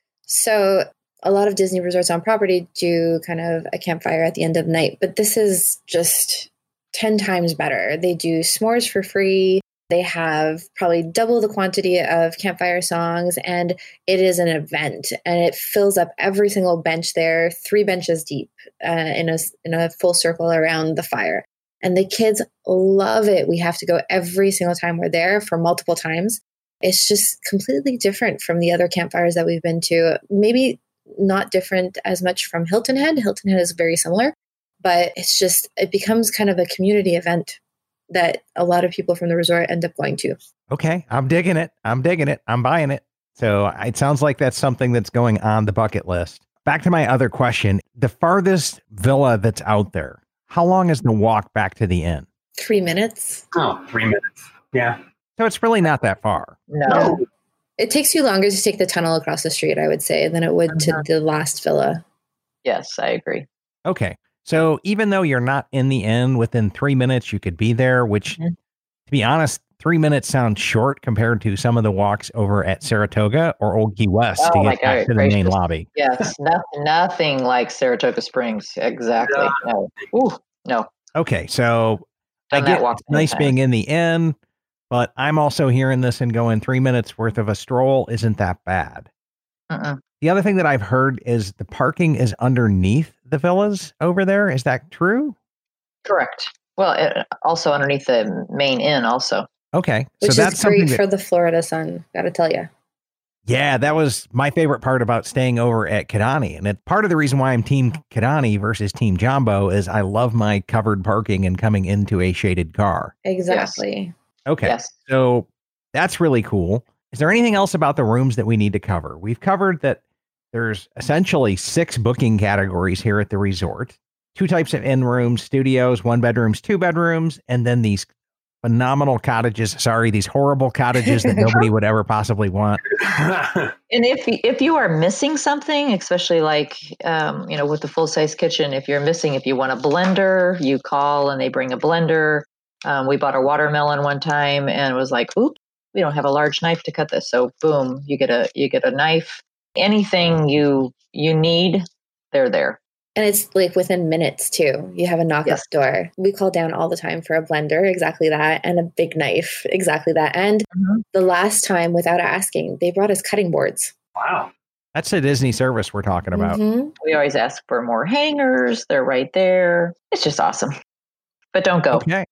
So a lot of Disney resorts on property do kind of a campfire at the end of the night, but this is just ten times better. They do s'mores for free. They have probably double the quantity of campfire songs, and it is an event, and it fills up every single bench there, three benches deep, uh, in a in a full circle around the fire. And the kids love it. We have to go every single time we're there for multiple times. It's just completely different from the other campfires that we've been to. Maybe not different as much from Hilton Head. Hilton Head is very similar, but it's just, it becomes kind of a community event that a lot of people from the resort end up going to. Okay, I'm digging it. I'm digging it. I'm buying it. So it sounds like that's something that's going on the bucket list. Back to my other question. The farthest villa that's out there, how long is the walk back to the inn? Three minutes. Oh, three minutes. Yeah. So it's really not that far. no. No. It takes you longer to take the tunnel across the street, I would say, than it would to the last villa. Yes, I agree. Okay. So even though you're not in the inn, within three minutes, you could be there, which, Mhm. to be honest, three minutes sounds short compared to some of the walks over at Saratoga or Old Key West Oh to my get back God, to the main gracious. lobby. Yes, no, nothing like Saratoga Springs. Exactly. No. Ooh, no. Okay. So I Done that get walk it's nice many being in the inn, but I'm also hearing this and going three minutes worth of a stroll isn't that bad. Mm-mm. The other thing that I've heard is the parking is underneath the villas over there. Is that true? Correct. Well, it, also underneath the main inn also. Okay. Which so that's is great something that, for the Florida sun, gotta tell you. yeah, that was my favorite part about staying over at Kidani. And it, part of the reason why I'm team Kidani versus team Jumbo is I love my covered parking and coming into a shaded car. Exactly. Okay. Yes. So that's really cool. Is there anything else about the rooms that we need to cover? We've covered that there's essentially six booking categories here at the resort. Two types of inn rooms, studios, one bedrooms, two bedrooms, and then these phenomenal cottages. Sorry, these horrible cottages that nobody would ever possibly want. And if you- if you are missing something, especially like um, you know, with the full size kitchen, if you're missing, if you want a blender, you call and they bring a blender. Um, we bought a watermelon one time and it was like, oops, we don't have a large knife to cut this. So boom, you get a you get a knife. Anything you you need, they're there. And it's like within minutes too. You have a knock Yes. at the door. We call down all the time for a blender, exactly that, and a big knife, exactly that. And Mhm. the last time, without asking, they brought us cutting boards. Wow. That's a Disney service we're talking about. Mhm. We always ask for more hangers. They're right there. It's just awesome. But don't go. Okay.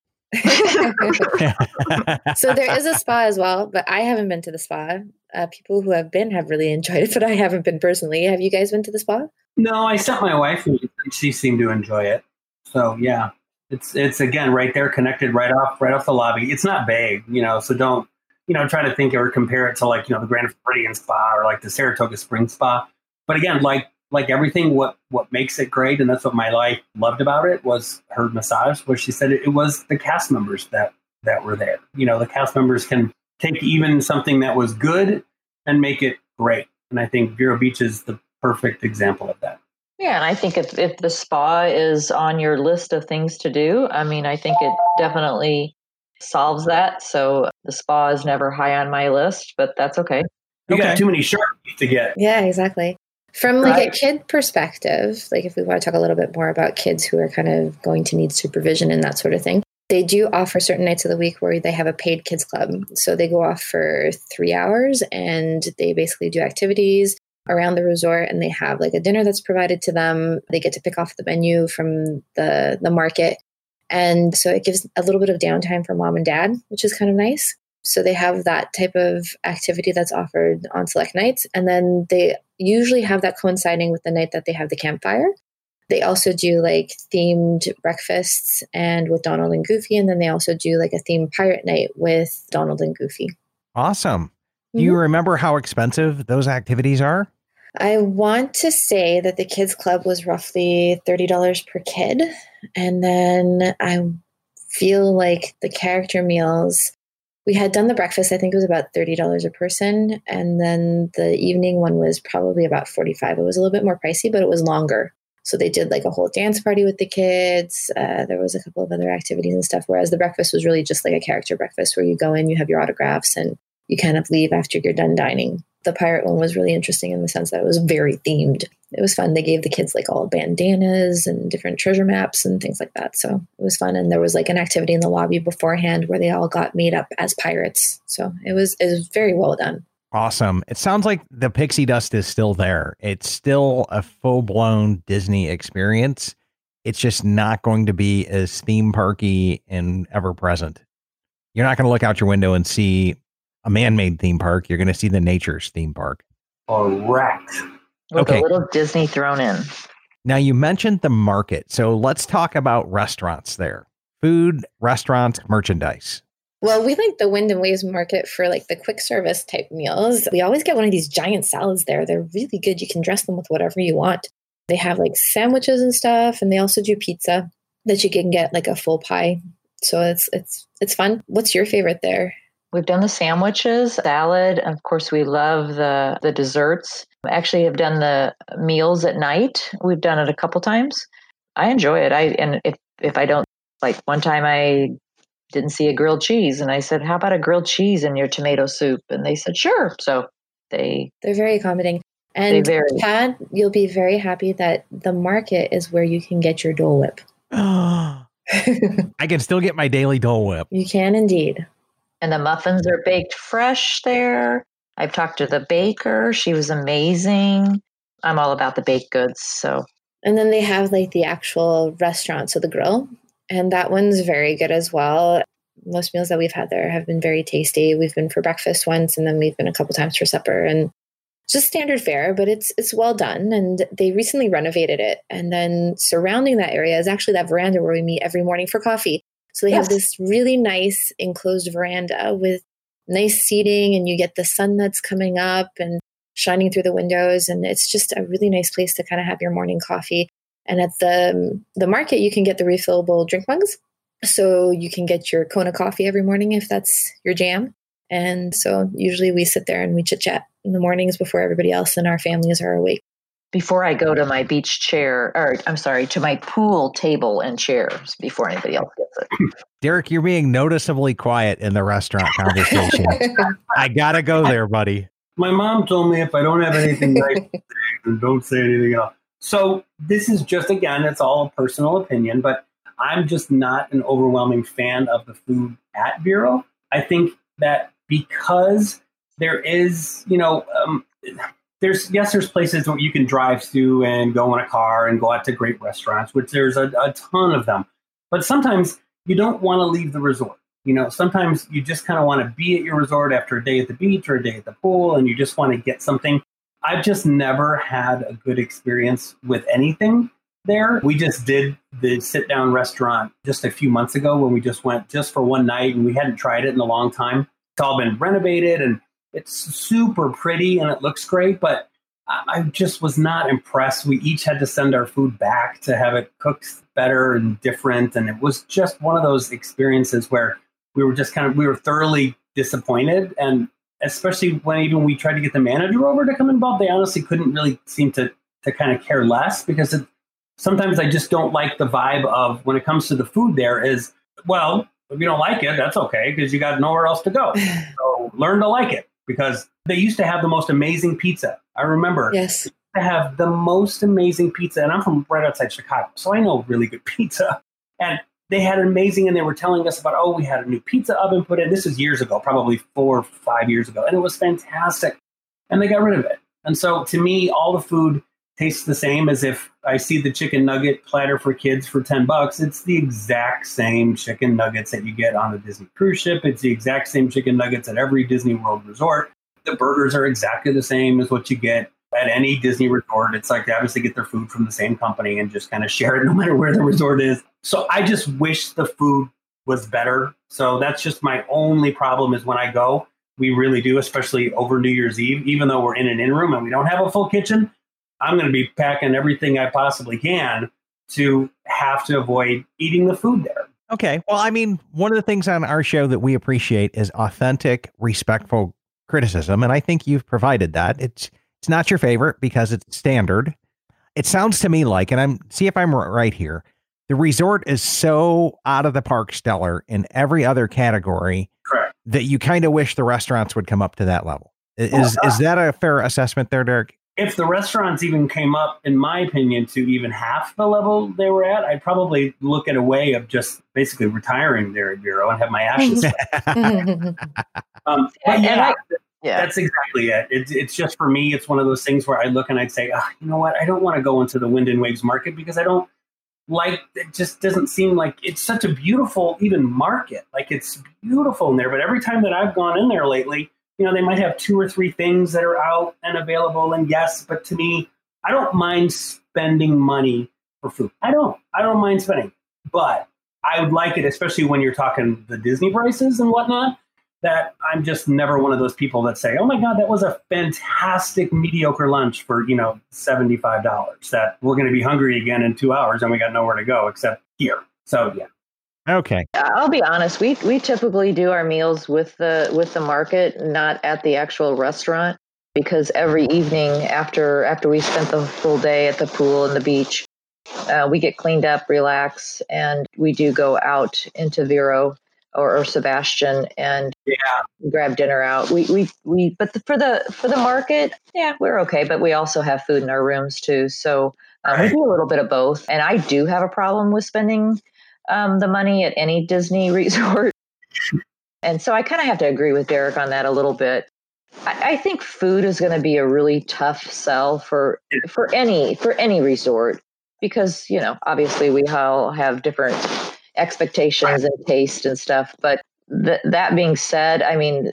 So there is a spa as well, but I haven't been to the spa. Uh, people who have been have really enjoyed it, but I haven't been personally. Have you guys been to the spa? No, I sent my wife and she seemed to enjoy it. So yeah, it's it's again right there, connected right off right off the lobby. It's not big, you know, so don't you know try to think or compare it to like you know the Grand Floridian Spa or like the Saratoga Springs Spa. But again, like like everything, what what makes it great, and that's what my wife loved about it was her massage, where she said it, it was the cast members that that were there. You know, the cast members can take even something that was good and make it great. And I think Vero Beach is the perfect example of that. Yeah, and I think if, if the spa is on your list of things to do, I mean, I think it definitely solves that. So the spa is never high on my list, but that's okay. You Okay. got too many sharks to get. Yeah, exactly. From like Right. a kid perspective, like if we want to talk a little bit more about kids who are kind of going to need supervision and that sort of thing, They do offer certain nights of the week where they have a paid kids club. So they go off for three hours and they basically do activities around the resort, and they have like a dinner that's provided to them. They get to pick off the menu from the, the market. And so it gives a little bit of downtime for mom and dad, which is kind of nice. So they have that type of activity that's offered on select nights. And then they usually have that coinciding with the night that they have the campfire. They also do like themed breakfasts and with Donald and Goofy. And then they also do like a themed pirate night with Donald and Goofy. Awesome. Do you remember how expensive those activities are? I want to say that the kids club was roughly thirty dollars per kid. And then I feel like the character meals, we had done the breakfast, I think it was about thirty dollars a person. And then the evening one was probably about forty-five dollars. It was a little bit more pricey, but it was longer. So they did like a whole dance party with the kids. Uh, there was a couple of other activities and stuff, whereas the breakfast was really just like a character breakfast where you go in, you have your autographs, and you kind of leave after you're done dining. The pirate one was really interesting in the sense that it was very themed. It was fun. They gave the kids like all bandanas and different treasure maps and things like that. So it was fun. And there was like an activity in the lobby beforehand where they all got made up as pirates. So it was, it was very well done. Awesome. It sounds like the pixie dust is still there. It's still a full-blown Disney experience. It's just not going to be as theme parky and ever present. You're not going to look out your window and see a man-made theme park. You're going to see the nature's theme park. Correct. With Okay. a little Disney thrown in. Now, you mentioned the market. So let's talk about restaurants there. Food, restaurants, merchandise. Well, we like the Wind and Waves market for like the quick service type meals. We always get one of these giant salads there. They're really good. You can dress them with whatever you want. They have like sandwiches and stuff, and they also do pizza that you can get like a full pie. So it's it's it's fun. What's your favorite there? We've done the sandwiches, salad. Of course, we love the, the desserts. Actually, have done the meals at night. We've done it a couple times. I enjoy it. I and if if I don't like, one time I didn't see a grilled cheese, and I said, "How about a grilled cheese in your tomato soup?" And they said, "Sure." So they they're very accommodating. And Tad, you'll be very happy that the market is where you can get your Dole Whip. I can still get my daily Dole Whip. You can indeed. And the muffins are baked fresh there. I've talked to the baker. She was amazing. I'm all about the baked goods. So, and then they have like the actual restaurant, so the grill, and that one's very good as well. Most meals that we've had there have been very tasty. We've been for breakfast once, and then we've been a couple times for supper, and just standard fare, but it's it's well done. And they recently renovated it. And then surrounding that area is actually that veranda where we meet every morning for coffee. So they Yes. have this really nice enclosed veranda with nice seating, and you get the sun that's coming up and shining through the windows. And it's just a really nice place to kind of have your morning coffee. And at the, the market, you can get the refillable drink mugs. So you can get your Kona coffee every morning if that's your jam. And so usually we sit there and we chit chat in the mornings before everybody else in our families are awake. before I go to my beach chair, or I'm sorry, to my pool table and chairs before anybody else gets it. Derek, you're being noticeably quiet in the restaurant conversation. I gotta go there, buddy. My mom told me if I don't have anything nice to say, then don't say anything else. So this is just, again, it's all a personal opinion, but I'm just not an overwhelming fan of the food at Vero. I think that because there is, you know, um, there's, yes, there's places where you can drive through and go in a car and go out to great restaurants, which there's a, a ton of them. But sometimes you don't want to leave the resort. You know, sometimes you just kind of want to be at your resort after a day at the beach or a day at the pool, and you just want to get something. I've just never had a good experience with anything there. We just did the sit-down restaurant just a few months ago when we just went just for one night, and we hadn't tried it in a long time. It's all been renovated, and it's super pretty, and it looks great, but I just was not impressed. We each had to send our food back to have it cooked better and different, and it was just one of those experiences where we were just kind of, we were thoroughly disappointed. And especially when even we tried to get the manager over to come involved, they honestly couldn't really seem to to kind of care less, because it, sometimes I just don't like the vibe of when it comes to the food there is, well, if you don't like it, that's okay, because you got nowhere else to go. So learn to like it, because they used to have the most amazing pizza. I remember Yes. they used to have the most amazing pizza. And I'm from right outside Chicago, so I know really good pizza. And they had amazing, and they were telling us about, oh, we had a new pizza oven put in. This was years ago, probably four or five years ago, and it was fantastic. And they got rid of it. And so to me, all the food tastes the same as if I see the chicken nugget platter for kids for ten bucks. It's the exact same chicken nuggets that you get on a Disney cruise ship. It's the exact same chicken nuggets at every Disney World resort. The burgers are exactly the same as what you get at any Disney resort. It's like they obviously get their food from the same company and just kind of share it no matter where the resort is. So I just wish the food was better. So that's just my only problem is when I go, we really do, especially over New Year's Eve, even though we're in an in-room and we don't have a full kitchen, I'm going to be packing everything I possibly can to have to avoid eating the food there. Okay. Well, I mean, one of the things on our show that we appreciate is authentic, respectful criticism. And I think you've provided that. It's it's not your favorite because it's standard. It sounds to me like, and I'm see if I'm right here, the resort is so out of the park stellar in every other category. Correct. That you kind of wish the restaurants would come up to that level. Is oh, is that a fair assessment there, Derek? If the restaurants even came up, in my opinion, to even half the level they were at, I'd probably look at a way of just basically retiring there at Vero and have my ashes. um, but yeah, I, yeah, that's exactly it. It's, it's just for me, it's one of those things where I look and I'd say, oh, you know what? I don't want to go into the Wind and Waves market because I don't like, it just doesn't seem like it's such a beautiful even market. Like it's beautiful in there. But every time that I've gone in there lately, you know, they might have two or three things that are out and available. And yes, but to me, I don't mind spending money for food. I don't. I don't mind spending. But I would like it, especially when you're talking the Disney prices and whatnot, that I'm just never one of those people that say, oh, my God, that was a fantastic, mediocre lunch for, you know, seventy-five dollars, that we're going to be hungry again in two hours and we got nowhere to go except here. So, yeah. Okay. I'll be honest. We we typically do our meals with the with the market, not at the actual restaurant, because every evening after after we spent the full day at the pool and the beach, uh, we get cleaned up, relax, and we do go out into Vero or, or Sebastian and yeah. grab dinner out. We we we. But the, for the for the market, yeah, we're okay. But we also have food in our rooms too, so um, right. we do a little bit of both. And I do have a problem with spending Um, the money at any Disney resort. And so I kind of have to agree with Derek on that a little bit. I, I think food is going to be a really tough sell for for any for any resort because, you know, obviously we all have different expectations and taste and stuff. But th- that being said, I mean,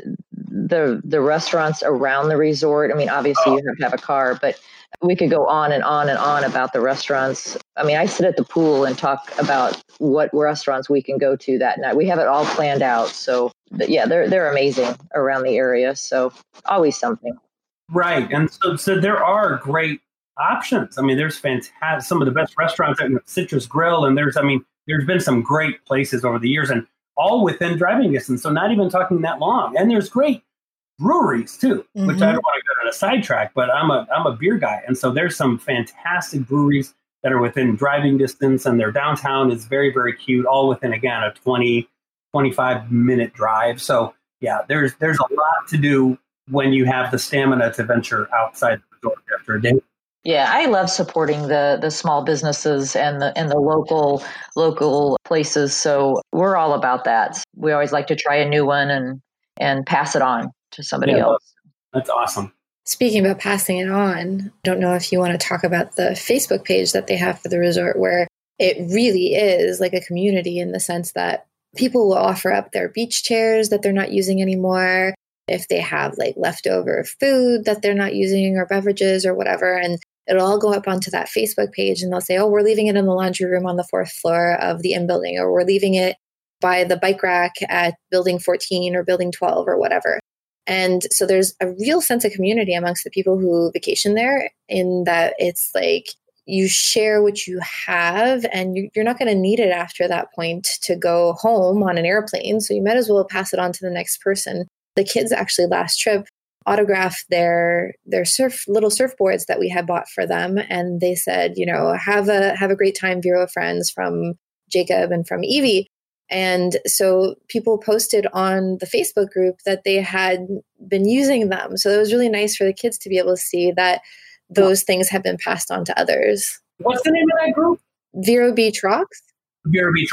the the restaurants around the resort, I mean, obviously you have to have a car, but we could go on and on and on about the restaurants. I mean, I sit at the pool and talk about what restaurants we can go to that night. We have it all planned out. So, yeah, they're they're amazing around the area. So always something. Right. And so, so there are great options. I mean, there's fantastic, some of the best restaurants at Citrus Grill. And there's, I mean, there's been some great places over the years and all within driving distance. So not even talking that long. And there's great breweries too, mm-hmm. which I don't want to go on a sidetrack, but I'm a I'm a beer guy. And so there's some fantastic breweries that are within driving distance, and their downtown is very, very cute, all within, again, a twenty, twenty-five minute drive. So yeah, there's there's a lot to do when you have the stamina to venture outside the resort after a day. Yeah, I love supporting the the small businesses and the and the local local places. So we're all about that. We always like to try a new one and and pass it on to somebody yeah, else. That's awesome. Speaking about passing it on, I don't know if you want to talk about the Facebook page that they have for the resort, where it really is like a community in the sense that people will offer up their beach chairs that they're not using anymore. If they have like leftover food that they're not using or beverages or whatever, and it'll all go up onto that Facebook page and they'll say, oh, we're leaving it in the laundry room on the fourth floor of the in building, or we're leaving it by the bike rack at building fourteen or building twelve or whatever. And so there's a real sense of community amongst the people who vacation there, in that it's like you share what you have and you're not going to need it after that point to go home on an airplane. So you might as well pass it on to the next person. The kids actually last trip autographed their their surf little surfboards that we had bought for them. And they said, you know, have a have a great time, Vero friends, from Jacob and from Evie. And so people posted on the Facebook group that they had been using them. So it was really nice for the kids to be able to see that those things have been passed on to others. What's the name of that group? Vero Beach Rocks. Vero Beach Rocks.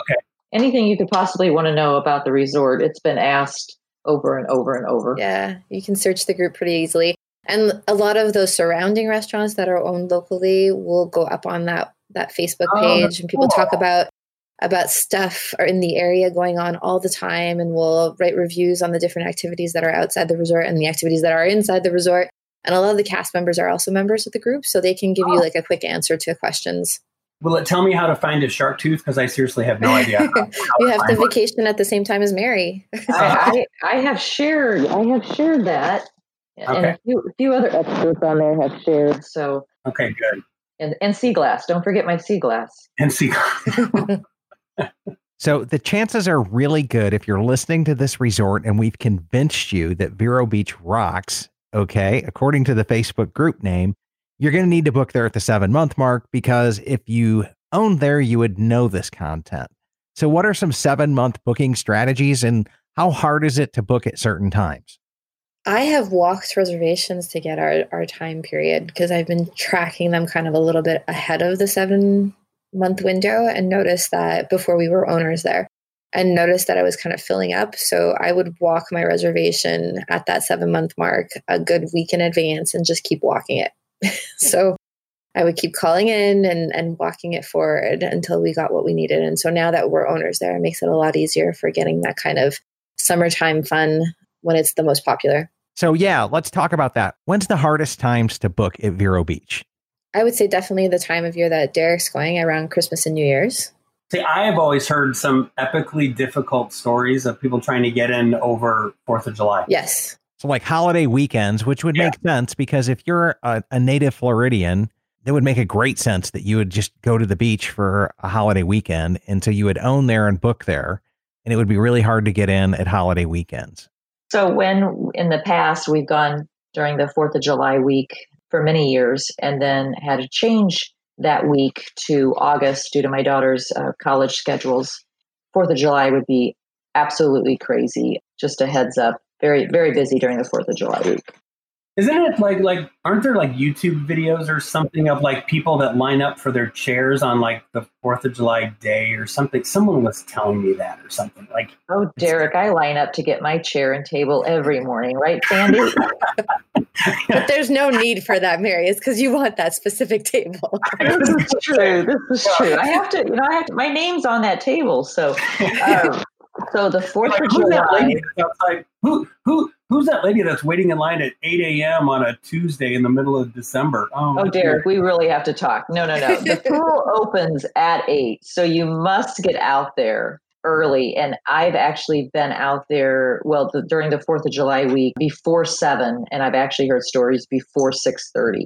Okay. Anything you could possibly want to know about the resort, it's been asked over and over and over. Yeah, you can search the group pretty easily. And a lot of those surrounding restaurants that are owned locally will go up on that that Facebook page, oh, and people cool. talk about about stuff are in the area going on all the time, and we'll write reviews on the different activities that are outside the resort and the activities that are inside the resort. And a lot of the cast members are also members of the group, so they can give oh. you like a quick answer to questions. Will it tell me how to find a shark tooth? Because I seriously have no idea. How, how you have to vacation at the same time as Mary. I, I, I have shared. I have shared that, okay. and a few, a few other experts on there have shared. So okay, good. And and sea glass. Don't forget my sea glass. And sea glass. So the chances are really good if you're listening to this resort and we've convinced you that Vero Beach rocks. Okay, according to the Facebook group name, you're going to need to book there at the seven month mark, because if you owned there, you would know this content. So what are some seven month booking strategies, and how hard is it to book at certain times? I have walked reservations to get our, our time period, because I've been tracking them kind of a little bit ahead of the seven month window, and noticed that before we were owners there, and noticed that I was kind of filling up. So I would walk my reservation at that seven month mark a good week in advance and just keep walking it. So I would keep calling in and, and walking it forward until we got what we needed. And so now that we're owners there, it makes it a lot easier for getting that kind of summertime fun when it's the most popular. So yeah, let's talk about that. When's the hardest times to book at Vero Beach? I would say definitely the time of year that Derek's going, around Christmas and New Year's. See, I have always heard some epically difficult stories of people trying to get in over fourth of July. Yes. So like holiday weekends, which would yeah. make sense, because if you're a, a native Floridian, it would make a great sense that you would just go to the beach for a holiday weekend. And so you would own there and book there, and it would be really hard to get in at holiday weekends. So when in the past we've gone during the fourth of July week for many years, and then had to change that week to August due to my daughter's uh, college schedules, fourth of July would be absolutely crazy. Just a heads up. Very, very busy during the fourth of July week. Isn't it like, like, aren't there like YouTube videos or something of like people that line up for their chairs on like the fourth of July day or something? Someone was telling me that or something like. Oh, Derek, I line up to get my chair and table every morning, right, Sandy? But there's no need for that, Mary. It's because you want that specific table. This is true. This is true. I have to, you know, I have to, my name's on that table. So, um, so the fourth like, of who's July. That lady that's outside? Who, who, who's that lady that's waiting in line at eight a.m. on a Tuesday in the middle of December? Oh, oh Derek, we really have to talk. No, no, no. The pool opens at eight, so you must get out there early. And I've actually been out there, well, the, during the fourth of July week before seven, and I've actually heard stories before six thirty.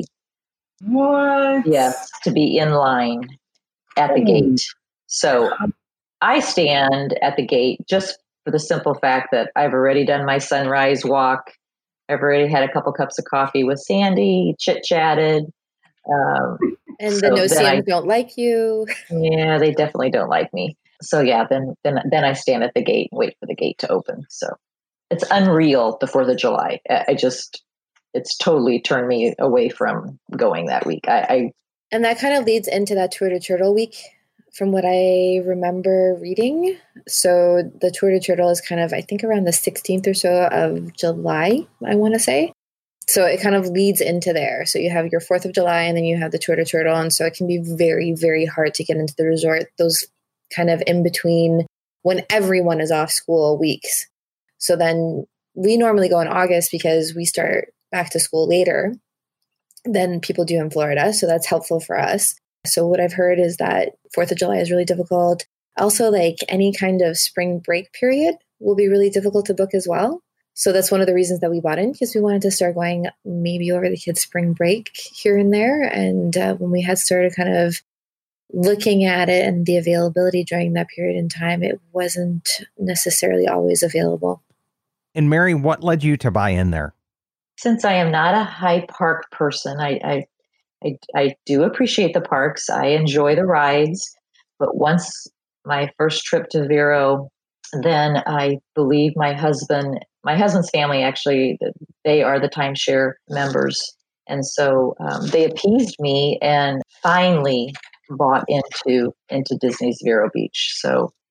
What? Yes, to be in line at the oh. gate. So I stand at the gate just for the simple fact that I've already done my sunrise walk. I've already had a couple cups of coffee with Sandy, chit-chatted. Um, and so the no-seams don't like you. Yeah, they definitely don't like me. So yeah, then then then I stand at the gate and wait for the gate to open. So it's unreal, the fourth of July. I just, it's totally turned me away from going that week. I, I And that kind of leads into that Tour de Turtle week, from what I remember reading. So the Tour de Turtle is kind of, I think, around the sixteenth or so of July, I want to say. So it kind of leads into there. So you have your fourth of July, and then you have the Tour de Turtle. And so it can be very, very hard to get into the resort those kind of in between when everyone is off school weeks. So then we normally go in August because we start back to school later than people do in Florida. So that's helpful for us. So what I've heard is that fourth of July is really difficult. Also, like any kind of spring break period will be really difficult to book as well. So that's one of the reasons that we bought in, because we wanted to start going maybe over the kids' spring break here and there. And uh, when we had started kind of looking at it and the availability during that period in time, it wasn't necessarily always available. And Mary, what led you to buy in there? Since I am not a high park person, I, I I, I do appreciate the parks. I enjoy the rides. But once my first trip to Vero, then I believe my husband, my husband's family, actually, they are the timeshare members. And so um, they appeased me and finally bought into into Disney's Vero Beach. So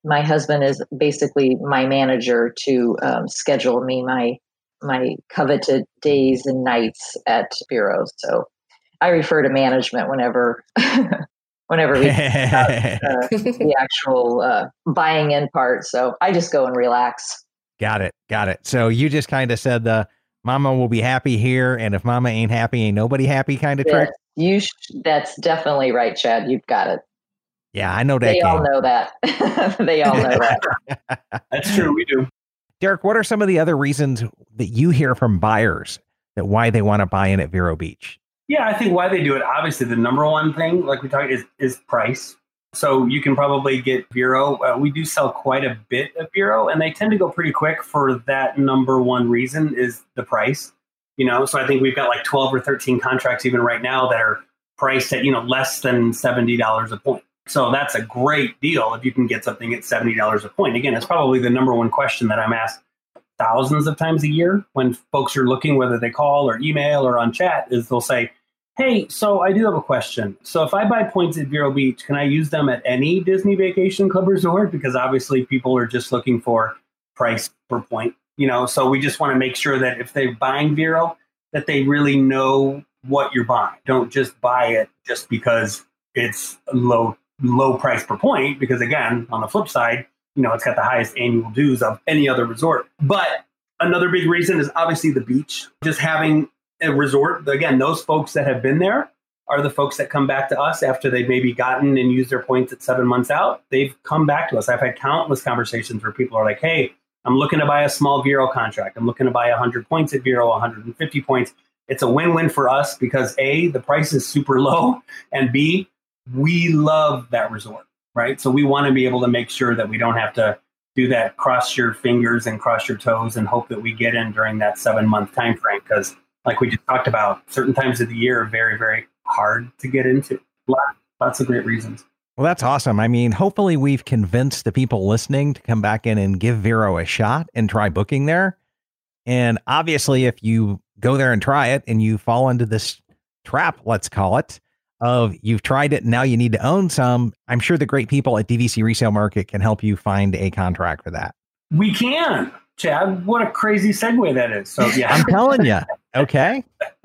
my husband is basically my manager to um, schedule me my my coveted days and nights at Vero. So I refer to management whenever whenever we have uh, the actual uh, buying in part. So I just go and relax. Got it. Got it. So you just kind of said the mama will be happy here, and if mama ain't happy, ain't nobody happy kind of Yes, trick. you sh- that's definitely right, Chad. You've got it. Yeah, I know that. They game. all know that. They all know that. That's true. We do. Derek, what are some of the other reasons that you hear from buyers that why they want to buy in at Vero Beach? Yeah, I think why they do it, obviously the number one thing, like we talked, is, is price. So you can probably get Vero. Uh, we do sell quite a bit of Vero, and they tend to go pretty quick for that number one reason is the price. You know, so I think we've got like twelve or thirteen contracts even right now that are priced at, you know, less than seventy dollars a point. So that's a great deal if you can get something at seventy dollars a point. Again, it's probably the number one question that I'm asked thousands of times a year when folks are looking, whether they call or email or on chat, is they'll say, hey, so I do have a question. So if I buy points at Vero Beach, can I use them at any Disney Vacation Club resort? Because obviously people are just looking for price per point, you know, so we just want to make sure that if they're buying Vero, that they really know what you're buying. Don't just buy it just because it's low, low price per point. Because again, on the flip side, you know, it's got the highest annual dues of any other resort. But another big reason is obviously the beach. Just having a resort, again, those folks that have been there are the folks that come back to us after they've maybe gotten and used their points at seven months out. They've come back to us. I've had countless conversations where people are like, hey, I'm looking to buy a small Vero contract. I'm looking to buy one hundred points at Vero, one hundred fifty points. It's a win-win for us because A, the price is super low, and B, we love that resort. Right. So we want to be able to make sure that we don't have to do that, cross your fingers and cross your toes and hope that we get in during that seven month time frame. Because like we just talked about, certain times of the year are very, very hard to get into. Lots, lots of great reasons. Well, that's awesome. I mean, hopefully we've convinced the people listening to come back in and give Vero a shot and try booking there. And obviously, if you go there and try it and you fall into this trap, let's call it, of you've tried it and now you need to own some, I'm sure the great people at D V C Resale Market can help you find a contract for that. We can. Chad, what a crazy segue that is. So yeah, I'm telling you. Okay.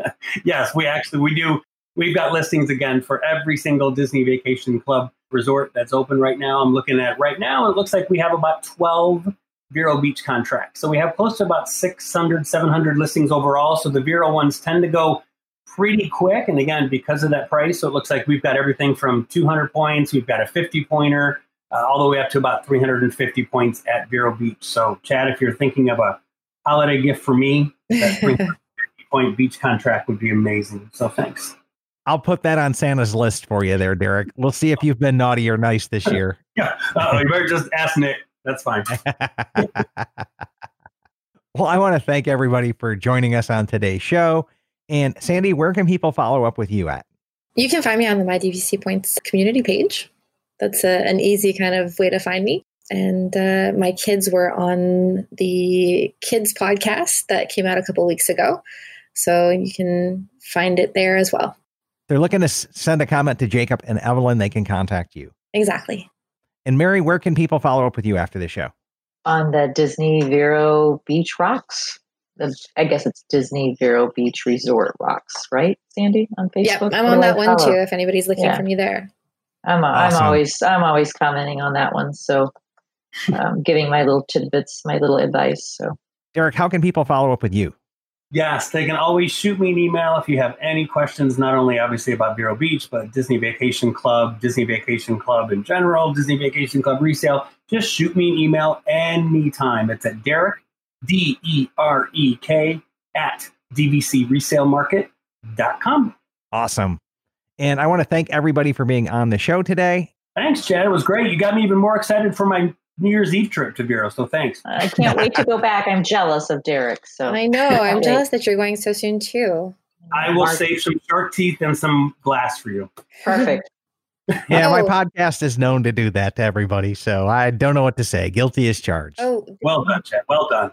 Yes, we actually, we do. We've got listings again for every single Disney Vacation Club resort that's open right now. I'm looking at right now, it looks like we have about twelve Vero Beach contracts. So we have close to about six hundred, seven hundred listings overall. So the Vero ones tend to go pretty quick. And again, because of that price, so it looks like we've got everything from two hundred points, we've got a fifty pointer, uh, all the way up to about three hundred fifty points at Vero Beach. So Chad, if you're thinking of a holiday gift for me, that three hundred fifty point beach contract would be amazing. So thanks. I'll put that on Santa's list for you there, Derek. We'll see if you've been naughty or nice this year. Yeah. Uh, you better just ask Nick. That's fine. Well, I want to thank everybody for joining us on today's show. And Sandy, where can people follow up with you at? You can find me on the My D V C Points community page. That's a, an easy kind of way to find me. And uh, my kids were on the kids podcast that came out a couple weeks ago. So you can find it there as well. They're looking to s- send a comment to Jacob and Evelyn. They can contact you. Exactly. And Mary, where can people follow up with you after the show? On the Disney Vero Beach Rocks. The, I guess it's Disney Vero Beach Resort Rocks, right, Sandy, on Facebook? Yeah, I'm on that one too. If anybody's looking yeah. for me there, I'm awesome. I'm always I'm always commenting on that one. So, um, giving my little tidbits, my little advice. So, Derek, how can people follow up with you? Yes, they can always shoot me an email if you have any questions, not only obviously about Vero Beach, but Disney Vacation Club, Disney Vacation Club in general, Disney Vacation Club resale. Just shoot me an email anytime. It's at Derek, D E R E K, at D V C resale market dot com. Awesome. And I want to thank everybody for being on the show today. Thanks, Chad. It was great. You got me even more excited for my New Year's Eve trip to Vero, so thanks. I can't wait to go back. I'm jealous of Derek. So I know. I'm jealous that you're going so soon too. I will Mark. save some shark teeth and some glass for you. Perfect. Yeah, oh. my podcast is known to do that to everybody, so I don't know what to say. Guilty as charged. Oh, well done, Chad. Well done.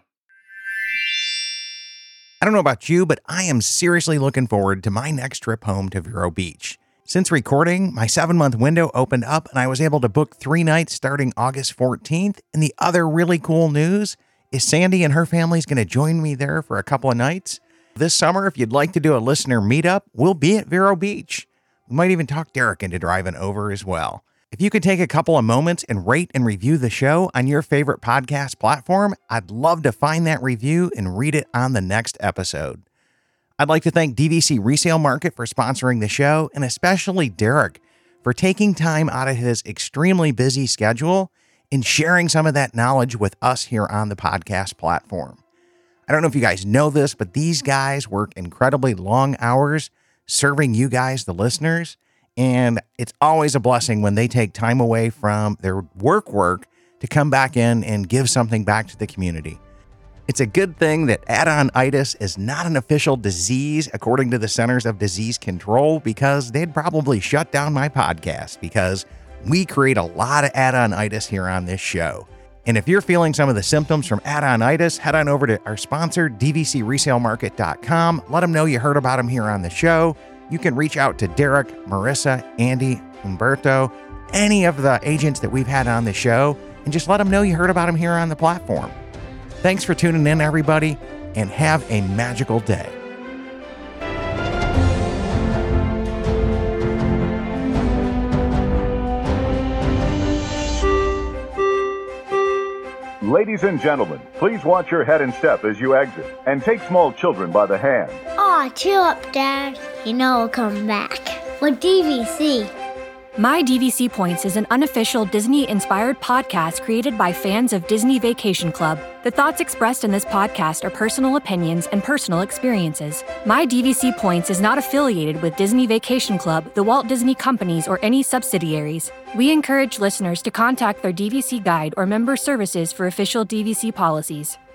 I don't know about you, but I am seriously looking forward to my next trip home to Vero Beach. Since recording, my seven-month window opened up and I was able to book three nights starting August fourteenth. And the other really cool news is Sandy and her family's going to join me there for a couple of nights. This summer, if you'd like to do a listener meetup, we'll be at Vero Beach. We might even talk Derek into driving over as well. If you could take a couple of moments and rate and review the show on your favorite podcast platform, I'd love to find that review and read it on the next episode. I'd like to thank D V C Resale Market for sponsoring the show, and especially Derek for taking time out of his extremely busy schedule and sharing some of that knowledge with us here on the podcast platform. I don't know if you guys know this, but these guys work incredibly long hours serving you guys, the listeners, and it's always a blessing when they take time away from their work work to come back in and give something back to the community. It's a good thing that add-on-itis is not an official disease according to the Centers of Disease Control, because they'd probably shut down my podcast, because we create a lot of add-on-itis here on this show. And if you're feeling some of the symptoms from add-on-itis, head on over to our sponsor, D V C resale market dot com. Let them know you heard about them here on the show. You can reach out to Derek, Marissa, Andy, Umberto, any of the agents that we've had on the show, and just let them know you heard about them here on the platform. Thanks for tuning in, everybody, and have a magical day. Ladies and gentlemen, please watch your head and step as you exit, and take small children by the hand. Aw, chill up, Dad. You know I'll come back. With D V C. My D V C Points is an unofficial Disney-inspired podcast created by fans of Disney Vacation Club. The thoughts expressed in this podcast are personal opinions and personal experiences. My D V C Points is not affiliated with Disney Vacation Club, the Walt Disney Companies, or any subsidiaries. We encourage listeners to contact their D V C guide or member services for official D V C policies.